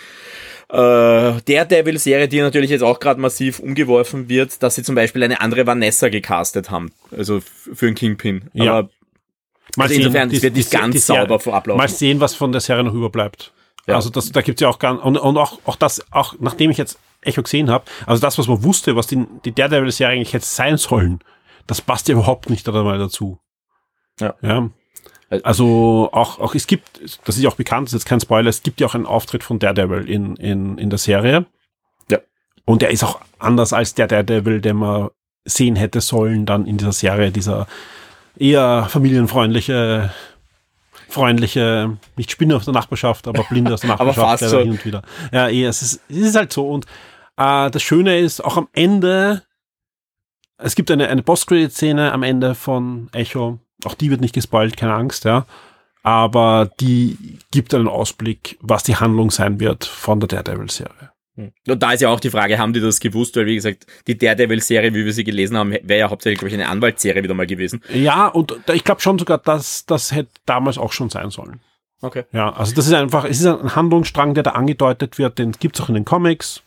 äh, Daredevil-Serie, die natürlich jetzt auch gerade massiv umgeworfen wird, dass sie zum Beispiel eine andere Vanessa gecastet haben. Also f- für einen Kingpin. Ja. Aber mal also sehen, insofern, die, es wird nicht die, ganz die sauber ablaufen. Mal sehen, was von der Serie noch überbleibt. Ja. Also das, da gibt's ja auch ganz, und, und auch, auch das, auch nachdem ich jetzt Echo gesehen habe, also das, was man wusste, was die, die Daredevil-Serie eigentlich hätte sein sollen, das passt ja überhaupt nicht da mal dazu. Ja. Ja. Also auch, auch es gibt, das ist ja auch bekannt, das ist jetzt kein Spoiler, es gibt ja auch einen Auftritt von Daredevil in, in, in der Serie. Ja. Und der ist auch anders als der Daredevil, den man sehen hätte sollen dann in dieser Serie, dieser eher familienfreundliche, freundliche, nicht Spinne aus der Nachbarschaft, aber Blinde aus der Nachbarschaft. Aber fast der so. Hin und wieder. Ja, eher, es ist, es ist halt so. Und äh, das Schöne ist, auch am Ende, es gibt eine, eine Post-Credit-Szene am Ende von Echo, auch die wird nicht gespoilt, keine Angst, ja, aber die gibt einen Ausblick, was die Handlung sein wird von der Daredevil-Serie. Und da ist ja auch die Frage, haben die das gewusst? Weil, wie gesagt, die Daredevil-Serie, wie wir sie gelesen haben, wäre ja hauptsächlich, glaube ich, eine Anwaltsserie wieder mal gewesen. Ja, und ich glaube schon sogar, dass das hätte damals auch schon sein sollen. Okay. Ja, also das ist einfach, es ist ein Handlungsstrang, der da angedeutet wird, den gibt's auch in den Comics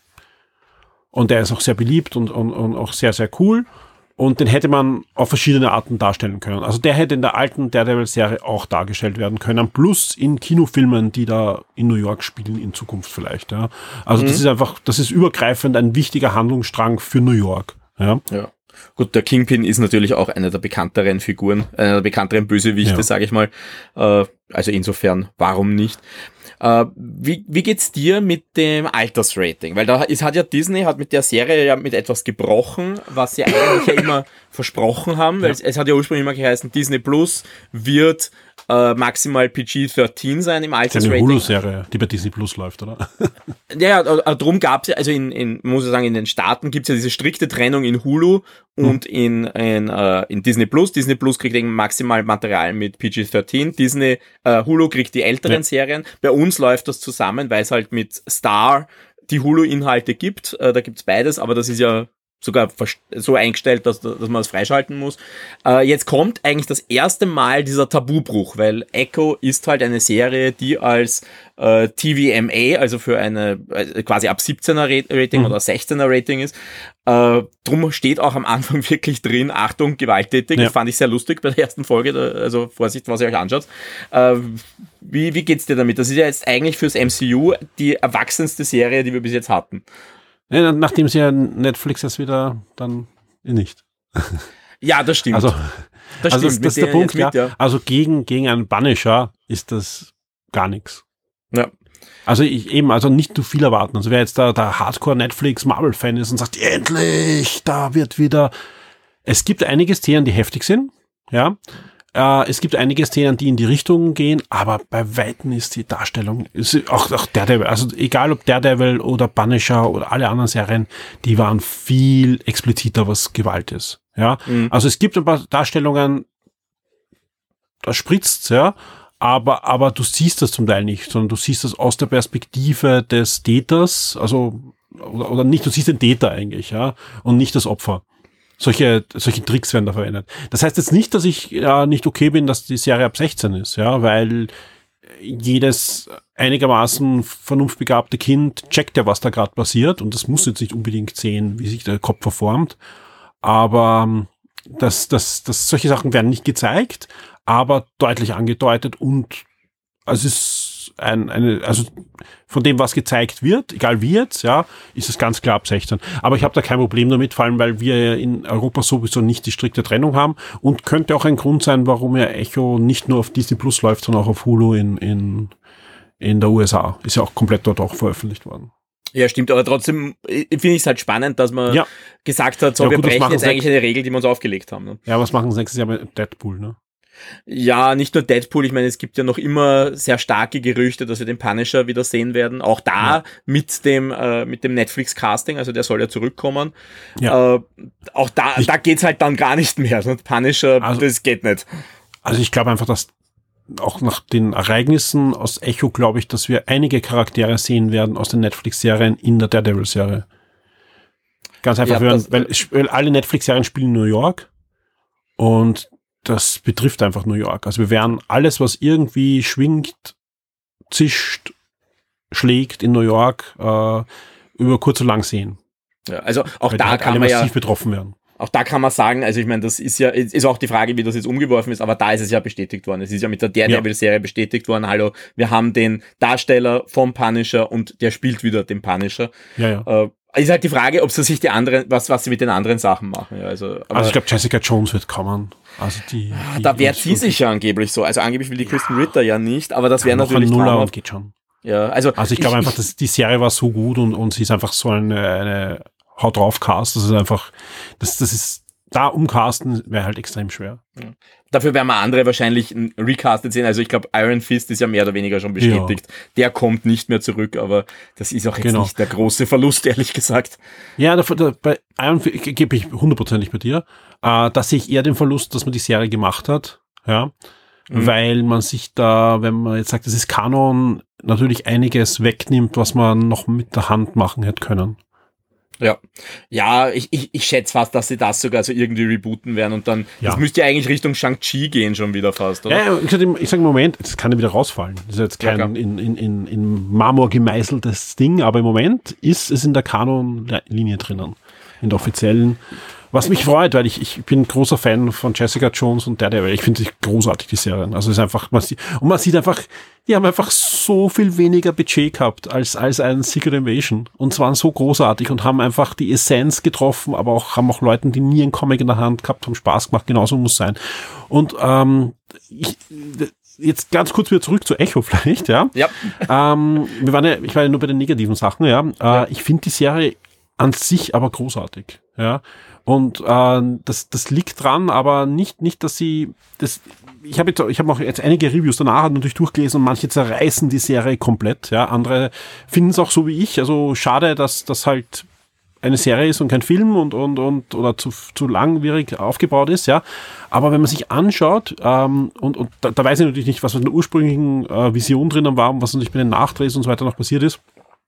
und der ist auch sehr beliebt und, und, und auch sehr, sehr cool. Und den hätte man auf verschiedene Arten darstellen können. Also der hätte in der alten Daredevil-Serie auch dargestellt werden können. Plus in Kinofilmen, die da in New York spielen in Zukunft vielleicht. Ja. Also mhm. das ist einfach, das ist übergreifend ein wichtiger Handlungsstrang für New York. Ja. Ja. Gut, der Kingpin ist natürlich auch einer der bekannteren Figuren, einer der bekannteren Bösewichte, ja. sage ich mal. Äh, also insofern, warum nicht? Äh, wie, wie geht's dir mit dem Altersrating? Weil da ist, hat ja Disney hat mit der Serie ja mit etwas gebrochen, was sie eigentlich ja immer versprochen haben, weil ja. es, es hat ja ursprünglich immer geheißen, Disney Plus wird äh, maximal P G dreizehn sein im Altersrating. Das ist eine Hulu-Serie, die bei Disney Plus läuft, oder? Ja, ja, darum gab's ja, also in, in, muss ich sagen, in den Staaten gibt's ja diese strikte Trennung in Hulu und hm. in, in, äh, in Disney Plus. Disney Plus kriegt eben maximal Material mit P G dreizehn. Disney, äh, Hulu kriegt die älteren ja. Serien. Bei uns läuft das zusammen, weil es halt mit Star die Hulu-Inhalte gibt. Äh, da gibt's beides, aber das ist ja sogar so eingestellt, dass, dass man es freischalten muss. Äh, jetzt kommt eigentlich das erste Mal dieser Tabubruch, weil Echo ist halt eine Serie, die als äh, T V M A, also für eine äh, quasi ab siebzehner Rating mhm. oder sechzehner Rating ist. Äh, drum steht auch am Anfang wirklich drin, Achtung, gewalttätig. Ja. Das fand ich sehr lustig bei der ersten Folge, da, also Vorsicht, was ihr euch anschaut. Äh, wie, wie geht's dir damit? Das ist ja jetzt eigentlich fürs M C U die erwachsenste Serie, die wir bis jetzt hatten. Ja, nachdem sie ja Netflix jetzt wieder dann nicht. Ja, das stimmt. Also das, also stimmt. das, das ist der Punkt, mit, ja. ja. Also gegen, gegen einen Punisher ist das gar nichts. Ja. Also ich eben, also nicht zu viel erwarten. Also wer jetzt da der Hardcore-Netflix-Marvel-Fan ist und sagt, endlich, da wird wieder. Es gibt einige Szenen, die heftig sind, ja. Äh, es gibt einige Szenen, die in die Richtung gehen, aber bei Weitem ist die Darstellung, ist auch, auch Daredevil, also egal ob Daredevil oder Punisher oder alle anderen Serien, die waren viel expliziter, was Gewalt ist. Ja, mhm. Also es gibt ein paar Darstellungen, da spritzt's, ja, aber, aber du siehst das zum Teil nicht, sondern du siehst das aus der Perspektive des Täters, also, oder, oder nicht, du siehst den Täter eigentlich, ja, und nicht das Opfer. Solche, solche Tricks werden da verwendet. Das heißt jetzt nicht, dass ich äh, nicht okay bin, dass die Serie ab sechzehn ist, ja, weil jedes einigermaßen vernunftbegabte Kind checkt ja, was da gerade passiert, und das muss jetzt nicht unbedingt sehen, wie sich der Kopf verformt, aber das, das, das, solche Sachen werden nicht gezeigt, aber deutlich angedeutet, und also es ist ein, eine, also von dem, was gezeigt wird, egal wie jetzt, ja, ist es ganz klar ab sechzehn. Aber ich habe da kein Problem damit, vor allem, weil wir in Europa sowieso nicht die strikte Trennung haben, und könnte auch ein Grund sein, warum ja Echo nicht nur auf Disney Plus läuft, sondern auch auf Hulu in, in, in der U S A. Ist ja auch komplett dort auch veröffentlicht worden. Ja, stimmt, aber trotzdem finde ich es halt spannend, dass man ja. gesagt hat, so, ja, wir gut, brechen jetzt eigentlich eine Regel, die wir uns aufgelegt haben. Ne? Ja, was machen sie nächstes Jahr mit Deadpool, ne? Ja, nicht nur Deadpool, ich meine, es gibt ja noch immer sehr starke Gerüchte, dass wir den Punisher wieder sehen werden, auch da ja. mit dem äh, mit dem Netflix-Casting, also der soll ja zurückkommen. Ja. Äh, auch da ich, da geht's halt dann gar nicht mehr, und Punisher, also, das geht nicht. Also ich glaube einfach, dass auch nach den Ereignissen aus Echo, glaube ich, dass wir einige Charaktere sehen werden aus den Netflix-Serien in der Daredevil-Serie. Ganz einfach, ja, das, weil, weil alle Netflix-Serien spielen in New York, und das betrifft einfach New York. Also wir werden alles, was irgendwie schwingt, zischt, schlägt in New York, äh, über kurz oder lang sehen. Ja, also auch weil da halt kann man ja massiv betroffen werden. Auch da kann man sagen, also ich meine, das ist ja, ist auch die Frage, wie das jetzt umgeworfen ist, aber da ist es ja bestätigt worden. Es ist ja mit der Daredevil-Serie bestätigt worden. Hallo, wir haben den Darsteller vom Punisher und der spielt wieder den Punisher. Ja, ja. Äh, ist halt die Frage, ob sie sich die anderen, was, was sie mit den anderen Sachen machen. Ja, also, aber, also ich glaube, Jessica Jones wird kommen. Also die, die da wehrt sie sich ja angeblich so. Also angeblich will die ja. Kristen Ritter ja nicht, aber das wäre natürlich Nuller und geht schon. Ja, also, also ich glaube einfach, dass die Serie war so gut, und, und sie ist einfach so eine, eine Haut drauf Cast. Das ist einfach, das, das ist, da umcasten wäre halt extrem schwer. Ja. Dafür werden wir andere wahrscheinlich recastet sehen. Also ich glaube, Iron Fist ist ja mehr oder weniger schon bestätigt. Ja. Der kommt nicht mehr zurück, aber das ist auch jetzt genau. nicht der große Verlust, ehrlich gesagt. Ja, da, da, bei Iron Fist gebe ich hundertprozentig bei dir. Äh, da sehe ich eher den Verlust, dass man die Serie gemacht hat. Ja, mhm. Weil man sich da, wenn man jetzt sagt, das ist Kanon, natürlich einiges wegnimmt, was man noch mit der Hand machen hätte können. Ja, ja, ich, ich, ich schätze fast, dass sie das sogar so irgendwie rebooten werden, und dann, ja. das müsste ja eigentlich Richtung Shang-Chi gehen schon wieder fast, oder? Ja, ich sage sag im Moment, das kann ja wieder rausfallen. Das ist jetzt kein ja, in, in, in, in Marmor gemeißeltes Ding, aber im Moment ist es in der Kanon-Linie drinnen, in der offiziellen. Was mich freut, weil ich, ich bin großer Fan von Jessica Jones und Daredevil. Ich finde sie großartig, die Serien. Also es ist einfach, man sieht, und man sieht einfach, die haben einfach so viel weniger Budget gehabt als, als ein Secret Invasion. Und zwar so großartig und haben einfach die Essenz getroffen, aber auch, haben auch Leuten, die nie einen Comic in der Hand gehabt haben, Spaß gemacht. Genauso muss sein. Und, ähm, ich, jetzt ganz kurz wieder zurück zu Echo vielleicht, ja. Ja. Ähm, wir waren ja, ich war ja nur bei den negativen Sachen, ja. Äh, ja. Ich finde die Serie an sich aber großartig, ja. Und äh, das, das liegt dran, aber nicht, nicht, dass sie das. Ich habe jetzt, ich habe auch jetzt einige Reviews danach natürlich durchgelesen und manche zerreißen die Serie komplett, ja. Andere finden es auch so wie ich. Also schade, dass das halt eine Serie ist und kein Film und und und oder zu zu langwierig aufgebaut ist, ja. Aber wenn man sich anschaut ähm, und und da, da weiß ich natürlich nicht, was in der ursprünglichen äh, Vision drinnen war und was natürlich bei den Nachdrehs und so weiter noch passiert ist.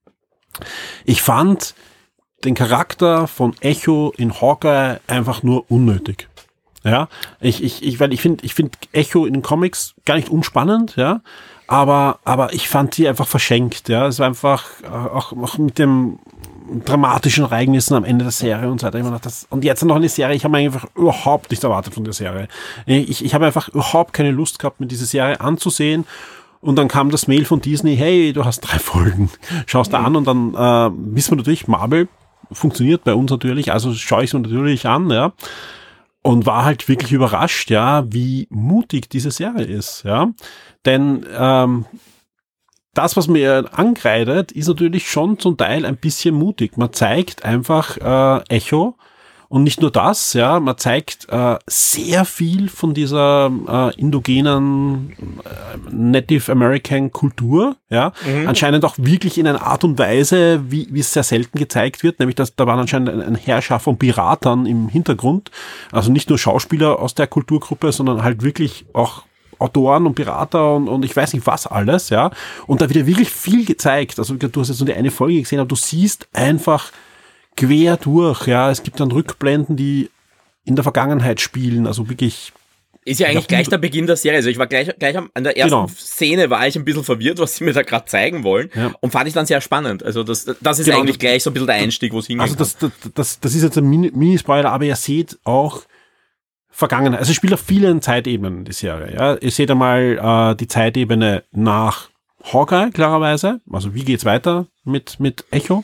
Ich fand den Charakter von Echo in Hawkeye einfach nur unnötig. Ja, ich ich ich weil ich finde ich finde Echo in den Comics gar nicht unspannend, ja. Aber aber ich fand sie einfach verschenkt, ja. Es war einfach äh, auch auch mit dem dramatischen Ereignissen am Ende der Serie und so weiter. Ich gedacht, das, und jetzt noch eine Serie, ich habe mir einfach überhaupt nicht erwartet von der Serie. Ich, ich habe einfach überhaupt keine Lust gehabt, mir diese Serie anzusehen. Und dann kam das Mail von Disney, hey, du hast drei Folgen, schaust da an und dann äh, wissen wir natürlich, Marvel funktioniert bei uns natürlich, also schaue ich es mir natürlich an, ja. Und war halt wirklich überrascht, ja, wie mutig diese Serie ist, ja. Denn ähm, das, was mir angreidet, ist natürlich schon zum Teil ein bisschen mutig. Man zeigt einfach äh, Echo und nicht nur das, ja, man zeigt äh, sehr viel von dieser äh, indogenen äh, Native American Kultur, ja, mhm. Anscheinend auch wirklich in einer Art und Weise, wie, wie es sehr selten gezeigt wird, nämlich dass da waren anscheinend ein, ein Herrscher von Piratern im Hintergrund, also nicht nur Schauspieler aus der Kulturgruppe, sondern halt wirklich auch Autoren und Berater und, und ich weiß nicht was alles, ja. Und da wird ja wirklich viel gezeigt. Also du hast jetzt nur die eine Folge gesehen, aber du siehst einfach quer durch, ja. Es gibt dann Rückblenden, die in der Vergangenheit spielen, also wirklich. Ist ja eigentlich gleich der Beginn der Serie. Also ich war gleich, gleich an der ersten genau. Szene war ich ein bisschen verwirrt, was sie mir da gerade zeigen wollen. Ja. Und fand ich dann sehr spannend. Also das, das ist genau. eigentlich gleich so ein bisschen der Einstieg, wo es hingeht. Also das, das, das, das ist jetzt ein Mini-Spoiler, aber ihr seht auch Vergangenheit. Also es spielt auf vielen Zeitebenen, die Serie. Ja. Ihr seht einmal äh, die Zeitebene nach Hawkeye, klarerweise. Also wie geht's weiter mit, mit Echo?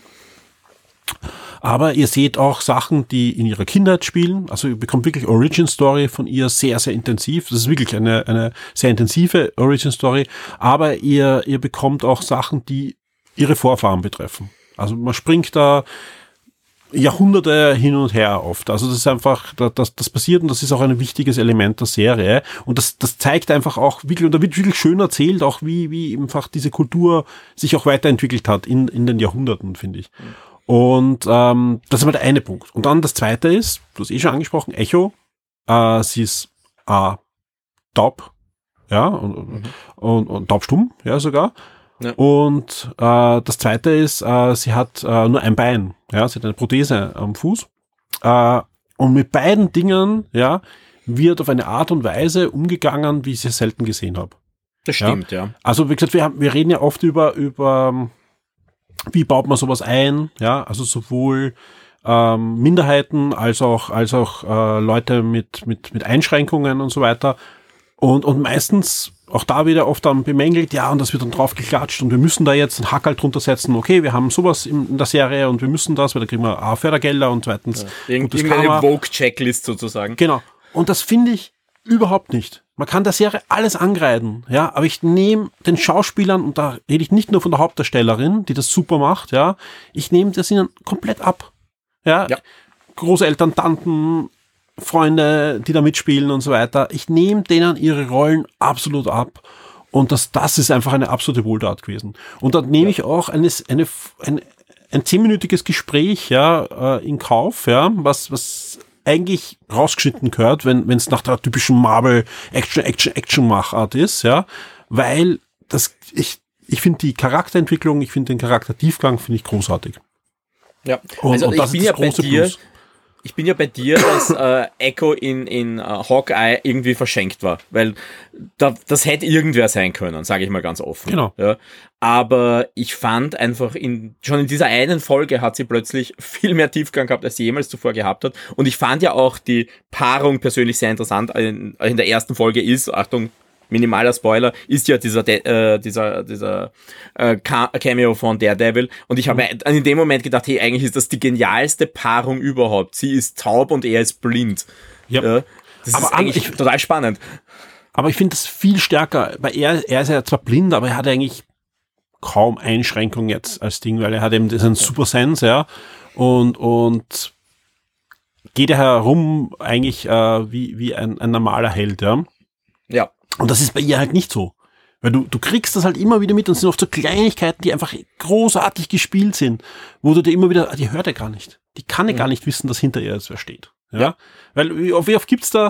Aber ihr seht auch Sachen, die in ihrer Kindheit spielen. Also ihr bekommt wirklich Origin-Story von ihr sehr, sehr intensiv. Das ist wirklich eine, eine sehr intensive Origin-Story. Aber ihr, ihr bekommt auch Sachen, die ihre Vorfahren betreffen. Also man springt da Jahrhunderte hin und her oft. Also das ist einfach, das, das passiert und das ist auch ein wichtiges Element der Serie. Und das, das zeigt einfach auch wirklich, und da wird wirklich schön erzählt, auch wie, wie einfach diese Kultur sich auch weiterentwickelt hat in, in den Jahrhunderten, finde ich. Und ähm, das ist mal der eine Punkt. Und dann das zweite ist, du hast eh schon angesprochen, Echo. Äh, sie ist äh, taub, ja, und, mhm. und, und taubstumm, ja, sogar. Ja. Und äh, das zweite ist, äh, sie hat äh, nur ein Bein, ja, sie hat eine Prothese am Fuß. Äh, und mit beiden Dingen, ja, wird auf eine Art und Weise umgegangen, wie ich sie selten gesehen habe. Das stimmt, ja. ja. Also wie gesagt, wir haben, wir reden ja oft über über wie baut man sowas ein, ja, also sowohl ähm, Minderheiten als auch als auch äh, Leute mit mit mit Einschränkungen und so weiter. Und und meistens auch da wieder oft dann bemängelt, ja, und das wird dann drauf geklatscht und wir müssen da jetzt einen Hackerl drunter setzen, okay, wir haben sowas in, in der Serie und wir müssen das, weil da kriegen wir A, Fördergelder und zweitens ja, irgendeine Vogue-Checklist sozusagen. Genau. Und das finde ich überhaupt nicht. Man kann der Serie alles angreifen, ja, aber ich nehme den Schauspielern, und da rede ich nicht nur von der Hauptdarstellerin, die das super macht, ja, ich nehme das ihnen komplett ab. Ja, ja. Großeltern, Tanten, Freunde, die da mitspielen und so weiter. Ich nehme denen ihre Rollen absolut ab. Und das, das ist einfach eine absolute Wohltat gewesen. Und dann nehme ich auch eine, eine, ein, ein zehnminütiges Gespräch, ja, in Kauf, ja, was, was eigentlich rausgeschnitten gehört, wenn, wenn es nach der typischen Marvel Action, Action, Action Machart ist, ja, weil das, ich, ich finde die Charakterentwicklung, ich finde den Charaktertiefgang, finde ich großartig. Ja, und, also und ich das bin ist ja das große bei dir, Plus. Ich bin ja bei dir, dass äh, Echo in, in uh, Hawkeye irgendwie verschenkt war, weil da, das hätte irgendwer sein können, sage ich mal ganz offen. Genau. Ja. Aber ich fand einfach, in schon in dieser einen Folge hat sie plötzlich viel mehr Tiefgang gehabt, als sie jemals zuvor gehabt hat. Und ich fand ja auch die Paarung persönlich sehr interessant. In, in der ersten Folge ist, Achtung, minimaler Spoiler, ist ja dieser De- äh, dieser dieser äh, Cameo von Daredevil und ich habe mhm. in dem Moment gedacht, hey, eigentlich ist das die genialste Paarung überhaupt. Sie ist taub und er ist blind. Yep. Ja, das aber ist eigentlich ich, total spannend. aber ich finde das viel stärker, weil er, er ist ja zwar blind, aber er hat eigentlich kaum Einschränkung jetzt als Ding, weil er hat eben diesen Super Sense, ja, und, und geht er herum eigentlich äh, wie, wie ein, ein normaler Held, ja. Ja. Und das ist bei ihr halt nicht so. Weil du, du kriegst das halt immer wieder mit und es sind oft so Kleinigkeiten, die einfach großartig gespielt sind, wo du dir immer wieder, die hört er gar nicht. Die kann ja gar nicht wissen, dass hinter ihr jetzt wer steht. Ja. ja. Weil, wie oft, wie oft gibt's da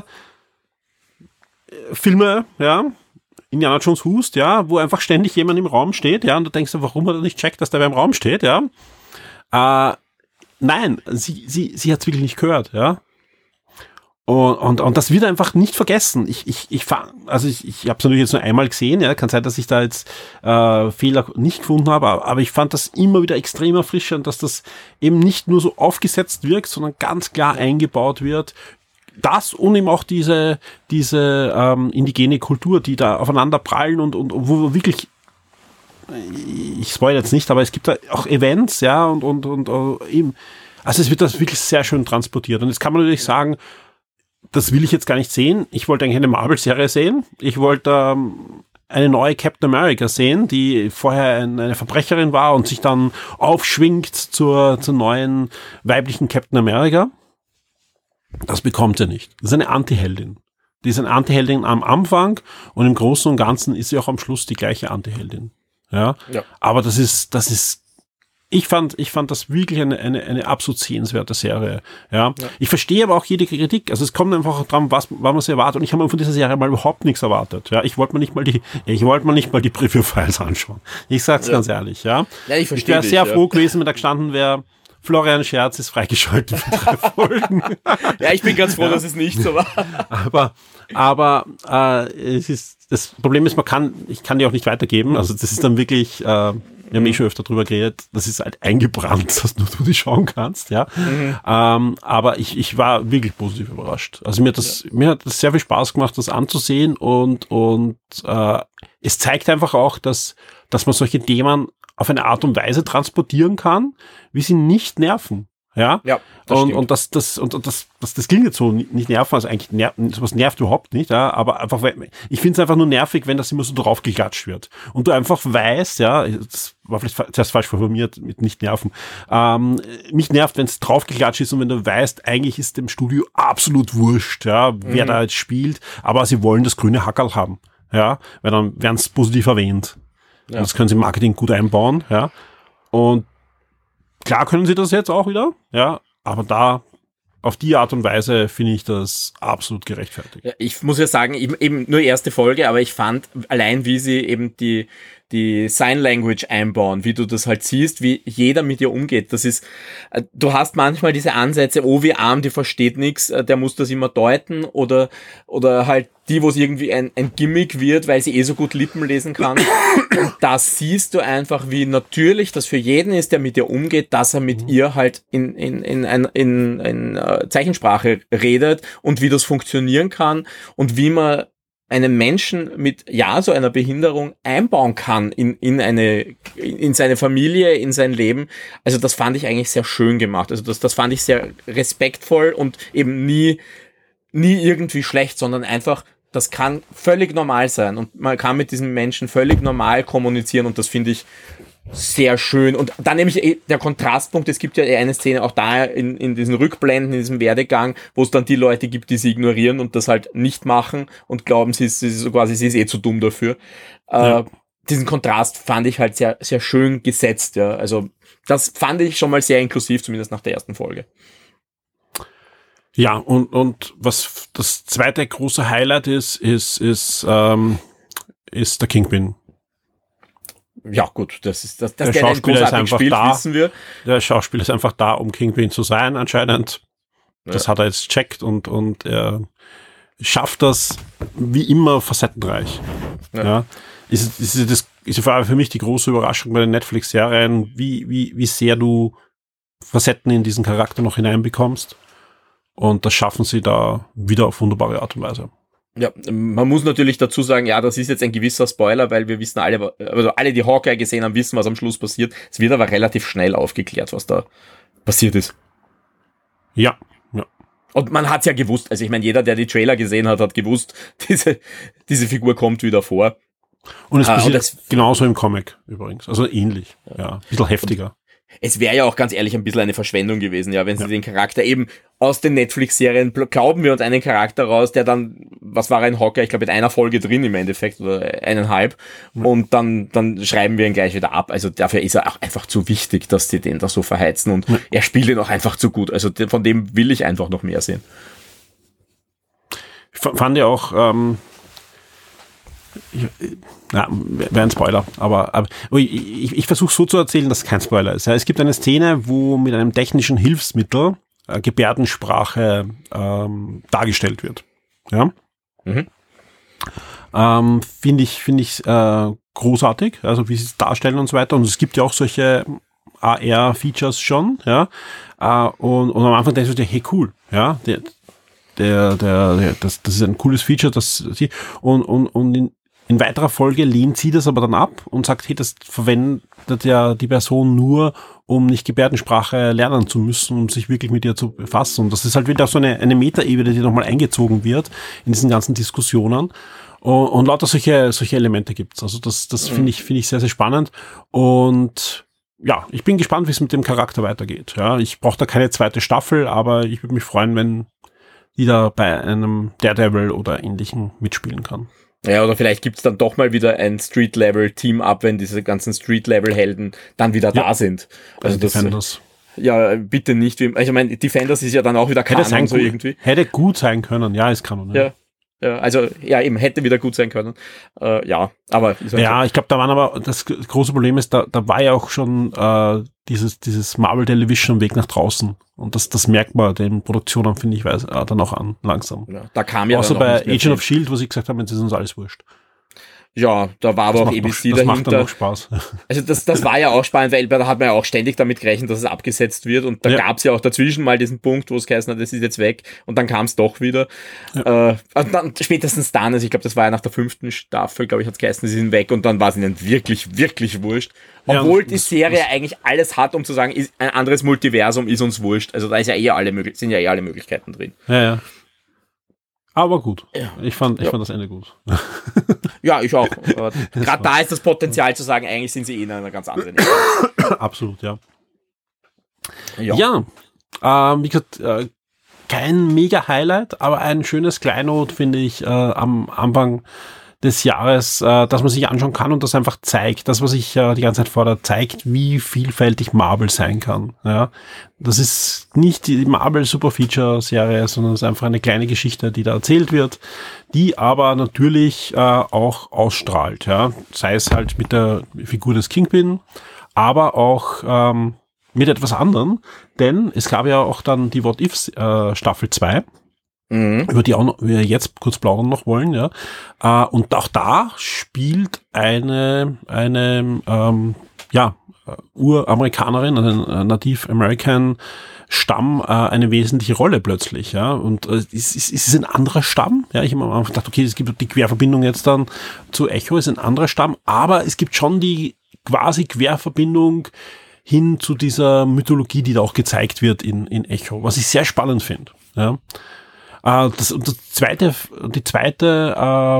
Filme, ja, Indiana Jones hust, ja, wo einfach ständig jemand im Raum steht, ja, und du denkst, warum hat er nicht checkt, dass der wer im Raum steht, ja. Äh, nein, sie, sie, sie hat's wirklich nicht gehört, ja. Und, und, und das wird einfach nicht vergessen. Ich, ich, ich, also ich, ich habe es natürlich jetzt nur einmal gesehen, ja, kann sein, dass ich da jetzt äh, Fehler nicht gefunden habe, aber, aber ich fand das immer wieder extrem erfrischend, dass das eben nicht nur so aufgesetzt wirkt, sondern ganz klar eingebaut wird. Das und eben auch diese, diese ähm, indigene Kultur, die da aufeinander prallen und, und wo wir wirklich, ich spoil jetzt nicht, aber es gibt da auch Events, ja, und, und, und uh, eben, also es wird das wirklich sehr schön transportiert. Und jetzt kann man natürlich sagen, das will ich jetzt gar nicht sehen. Ich wollte eigentlich eine Marvel-Serie sehen. Ich wollte ähm, eine neue Captain America sehen, die vorher eine Verbrecherin war und sich dann aufschwingt zur, zur neuen weiblichen Captain America. Das bekommt sie nicht. Das ist eine Anti-Heldin. Die ist eine Anti-Heldin am Anfang und im Großen und Ganzen ist sie auch am Schluss die gleiche Anti-Heldin. Ja? Ja. Aber das ist, das ist, ich fand, ich fand das wirklich eine, eine, eine absolut sehenswerte Serie. Ja? Ja. Ich verstehe aber auch jede Kritik. Also es kommt einfach dran, was, was man sich erwartet. Und ich habe mir von dieser Serie mal überhaupt nichts erwartet. Ja? Ich wollte mir nicht mal die, ich wollte mir nicht mal die Preview-Files anschauen. Ich sag's ja. ganz ehrlich, ja. Ja, ich verstehe. Ich wäre sehr dich, froh ja. gewesen, wenn da gestanden wäre, Florian Scherz ist freigeschaltet für drei Folgen. Ja, ich bin ganz froh, ja. dass es nicht so war. Aber, aber äh, es ist, das Problem ist, man kann, ich kann die auch nicht weitergeben. Also das ist dann wirklich, äh, wir haben eh schon öfter drüber geredet, das ist halt eingebrannt, dass nur du die schauen kannst, ja. Mhm. Ähm, aber ich, ich war wirklich positiv überrascht. Also mir hat das, ja. mir hat das sehr viel Spaß gemacht, das anzusehen und und äh, es zeigt einfach auch, dass dass man solche Themen auf eine Art und Weise transportieren kann, wie sie nicht nerven. Ja, ja das und, und das, das, und das, das, das klingt jetzt so, nicht nerven, also eigentlich ner- sowas nervt überhaupt nicht, ja, aber einfach, ich finde es einfach nur nervig, wenn das immer so draufgeklatscht wird. Und du einfach weißt, ja, das war vielleicht zuerst falsch formuliert mit nicht nerven, ähm, mich nervt, wenn es draufgeklatscht ist und wenn du weißt, eigentlich ist dem Studio absolut wurscht, ja, wer mhm. da jetzt spielt, aber sie wollen das grüne Hackerl haben, ja, weil dann werden es positiv erwähnt. Ja. Das können sie im Marketing gut einbauen, ja. Und klar können sie das jetzt auch wieder, ja, aber da auf die Art und Weise finde ich das absolut gerechtfertigt. Ja, ich muss ja sagen, eben, eben nur erste Folge, aber ich fand allein, wie sie eben die die Sign Language einbauen, wie du das halt siehst, wie jeder mit ihr umgeht. Das ist, du hast manchmal diese Ansätze, oh, wie arm, die versteht nichts, der muss das immer deuten, oder oder halt die, wo es irgendwie ein, ein Gimmick wird, weil sie eh so gut Lippen lesen kann. Und da siehst du einfach, wie natürlich das für jeden ist, der mit ihr umgeht, dass er mit mhm. ihr halt in in in in, in, in uh, Zeichensprache redet und wie das funktionieren kann und wie man einen Menschen mit, ja, so einer Behinderung einbauen kann in, in eine, in seine Familie, in sein Leben. Also das fand ich eigentlich sehr schön gemacht. Also das, das fand ich sehr respektvoll und eben nie, nie irgendwie schlecht, sondern einfach, das kann völlig normal sein und man kann mit diesen Menschen völlig normal kommunizieren und das finde ich sehr schön. Und dann nämlich der Kontrastpunkt, es gibt ja eine Szene auch da in, in diesen Rückblenden, in diesem Werdegang, wo es dann die Leute gibt, die sie ignorieren und das halt nicht machen und glauben, sie ist, sie ist so quasi, sie ist eh zu dumm dafür. Ja. Äh, diesen Kontrast fand ich halt sehr, sehr schön gesetzt, ja. Also, das fand ich schon mal sehr inklusiv, zumindest nach der ersten Folge. Ja, und, und was das zweite große Highlight ist, ist, ist, ähm, ist der Kingpin. Ja, gut, das ist das, das der Schauspieler ist einfach spielt, da. Wissen wir. Der Schauspieler ist einfach da, um Kingpin zu sein, anscheinend. Ja. Das hat er jetzt checkt und und er schafft das wie immer facettenreich. Ja, ja. Ist, ist das ist vor allem für mich die große Überraschung bei den Netflix-Serien, wie wie wie sehr du Facetten in diesen Charakter noch hineinbekommst. Und das schaffen sie da wieder auf wunderbare Art und Weise. Ja, man muss natürlich dazu sagen, ja, das ist jetzt ein gewisser Spoiler, weil wir wissen alle, also alle, die Hawkeye gesehen haben, wissen, was am Schluss passiert. Es wird aber relativ schnell aufgeklärt, was da passiert ist. Ja, ja. Und man hat's ja gewusst, also ich meine, jeder, der die Trailer gesehen hat, hat gewusst, diese, diese Figur kommt wieder vor. Und es Ah, passiert und das- genauso im Comic übrigens. Also ähnlich. Ja, ein bisschen heftiger. Es wäre ja auch ganz ehrlich ein bisschen eine Verschwendung gewesen, ja, wenn sie Ja. den Charakter eben aus den Netflix-Serien, pl- glauben wir uns einen Charakter raus, der dann, was war er in Hawkeye, ich glaube mit einer Folge drin im Endeffekt, oder eineinhalb, und dann, dann schreiben wir ihn gleich wieder ab. Also dafür ist er auch einfach zu wichtig, dass die den da so verheizen, und Ja. er spielt ihn auch einfach zu gut. Also de- von dem will ich einfach noch mehr sehen. Ich f- fand ja auch, ähm, ich, na, wäre ein Spoiler, aber, aber ich, ich, ich versuche so zu erzählen, dass es kein Spoiler ist. Ja, es gibt eine Szene, wo mit einem technischen Hilfsmittel äh, Gebärdensprache ähm, dargestellt wird. Ja. Mhm. Ähm, finde ich, finde ich äh, großartig, also wie sie es darstellen und so weiter. Und es gibt ja auch solche A R-Features schon, ja. Äh, und, und am Anfang denkst du dir, hey cool, ja, der, der, der, der das, das ist ein cooles Feature, das sie und, und, und in, in weiterer Folge lehnt sie das aber dann ab und sagt, hey, das verwendet ja die Person nur, um nicht Gebärdensprache lernen zu müssen, um sich wirklich mit ihr zu befassen. Und das ist halt wieder so eine, eine Metaebene, die nochmal eingezogen wird in diesen ganzen Diskussionen. Und, und lauter solche, solche Elemente gibt's. Also das, das mhm. finde ich, finde ich sehr, sehr spannend. Und ja, ich bin gespannt, wie es mit dem Charakter weitergeht. Ja, ich brauche da keine zweite Staffel, aber ich würde mich freuen, wenn die da bei einem Daredevil oder Ähnlichem mitspielen kann. Ja, oder vielleicht gibt's dann doch mal wieder ein Street-Level-Team-Up, wenn diese ganzen Street-Level-Helden dann wieder ja. da sind. Also das, Defenders. Ja, bitte nicht. Also ich meine, Defenders ist ja dann auch wieder Kanon hätte sein so gut, irgendwie. Hätte gut sein können, ja, ist Kanon. Ja. Ja, also ja, eben hätte wieder gut sein können. Äh, ja, aber ist halt ja, so. ich glaube, da waren aber das große Problem ist, da, da war ja auch schon äh, dieses dieses Marvel Television Weg nach draußen, und das das merkt man den Produktionen, finde ich, weiß, äh, dann auch an langsam. Ja, da kam ja außer dann auch bei nicht mehr Agent viel. of Shield, wo sie gesagt haben, jetzt ist uns alles wurscht. Ja, da war aber Das auch macht A B C noch, das macht dann dahinter. noch Spaß. Also das, das war ja auch spannend, weil da hat man ja auch ständig damit gerechnet, dass es abgesetzt wird, und da Ja. gab's ja auch dazwischen mal diesen Punkt, wo es geheißen hat, das ist jetzt weg, und dann kam's doch wieder. Ja. Äh, und dann spätestens dann, also ich glaube, das war ja nach der fünften Staffel, glaube ich, hat's geheißen, sie sind weg, und dann war es ihnen wirklich, wirklich wurscht. Ja, Obwohl das- die das- Serie das- eigentlich alles hat, um zu sagen, ist ein anderes Multiversum ist uns wurscht. Also da ist ja eh alle möglich, sind ja eh alle Möglichkeiten drin. Ja, ja. Aber gut. Ja. Ich fand, ich Ja. fand das Ende gut. Ja, ich auch. Gerade da ist das Potenzial zu sagen, eigentlich sind sie eh in einer ganz anderen Ebene. Absolut, ja. Ja. Ja, ähm, wie gesagt, äh, kein Mega-Highlight, aber ein schönes Kleinod, finde ich, äh, am Anfang des Jahres, äh, dass man sich anschauen kann und das einfach zeigt, das, was ich äh, die ganze Zeit fordere, zeigt, wie vielfältig Marvel sein kann. Ja, das ist nicht die Marvel Super Feature Serie, sondern es ist einfach eine kleine Geschichte, die da erzählt wird, die aber natürlich äh, auch ausstrahlt. Ja, sei es halt mit der Figur des Kingpin, aber auch ähm, mit etwas anderem, denn es gab ja auch dann die What If äh, Staffel zwei, Mhm. über die auch noch, wir jetzt kurz plaudern noch wollen, ja. Äh, und auch da spielt eine, eine, ähm, ja, Uramerikanerin, eine Native American Stamm, äh, eine wesentliche Rolle plötzlich, ja. Und äh, es ist, es ist ein anderer Stamm, ja. Ich habe am Anfang gedacht, okay, es gibt die Querverbindung jetzt dann zu Echo, ist ein anderer Stamm, aber es gibt schon die quasi Querverbindung hin zu dieser Mythologie, die da auch gezeigt wird in, in Echo, was ich sehr spannend finde, ja. Uh, das, das zweite, die zweite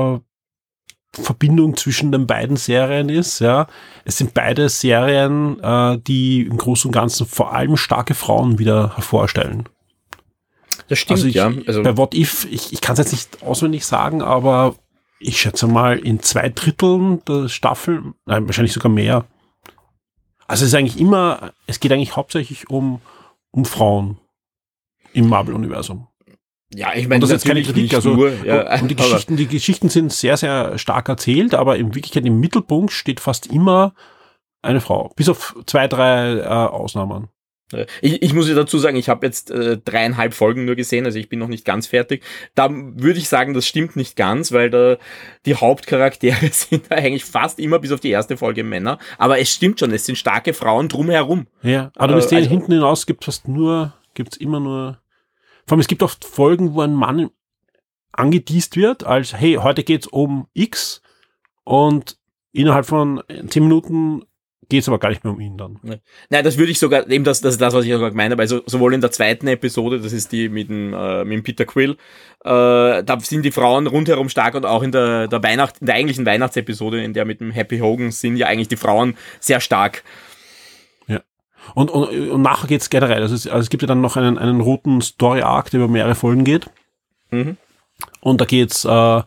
äh, Verbindung zwischen den beiden Serien ist, ja, es sind beide Serien, äh, die im Großen und Ganzen vor allem starke Frauen wieder hervorstellen. Das stimmt, also ich, ja. Also bei What If, ich, ich kann es jetzt nicht auswendig sagen, aber ich schätze mal in zwei Dritteln der Staffel, nein, wahrscheinlich sogar mehr. Also es ist eigentlich immer, es geht eigentlich hauptsächlich um, um Frauen im Marvel-Universum. ja, ich meine, Und das ist keine natürlich Kritik, nicht also nur, ja, und die aber- Geschichten, die Geschichten sind sehr, sehr stark erzählt, aber in Wirklichkeit im Mittelpunkt steht fast immer eine Frau, bis auf zwei, drei äh, Ausnahmen. Ich, ich muss ja dazu sagen, ich habe jetzt äh, dreieinhalb Folgen nur gesehen, also ich bin noch nicht ganz fertig. Da würde ich sagen, das stimmt nicht ganz, weil da die Hauptcharaktere sind eigentlich fast immer bis auf die erste Folge Männer. Aber es stimmt schon, es sind starke Frauen drumherum. Ja, aber du Äh, wirst sehen, also- hinten hinaus gibt es fast nur, gibt's immer nur, vor allem es gibt oft Folgen, wo ein Mann angeteast wird, als hey, heute geht's um X, und innerhalb von zehn Minuten geht es aber gar nicht mehr um ihn dann. Nein, das würde ich sogar, eben das, das ist das, was ich sogar gemeint habe, also sowohl in der zweiten Episode, das ist die mit dem, äh, mit dem Peter Quill, äh, da sind die Frauen rundherum stark und auch in der, der Weihnacht, in der eigentlichen Weihnachtsepisode, in der mit dem Happy Hogan sind ja eigentlich die Frauen sehr stark. Ja. Und, und, und nachher geht's generell, also es, also es gibt ja dann noch einen, einen roten Story-Arc, der über mehrere Folgen geht. Mhm. Und da geht's äh,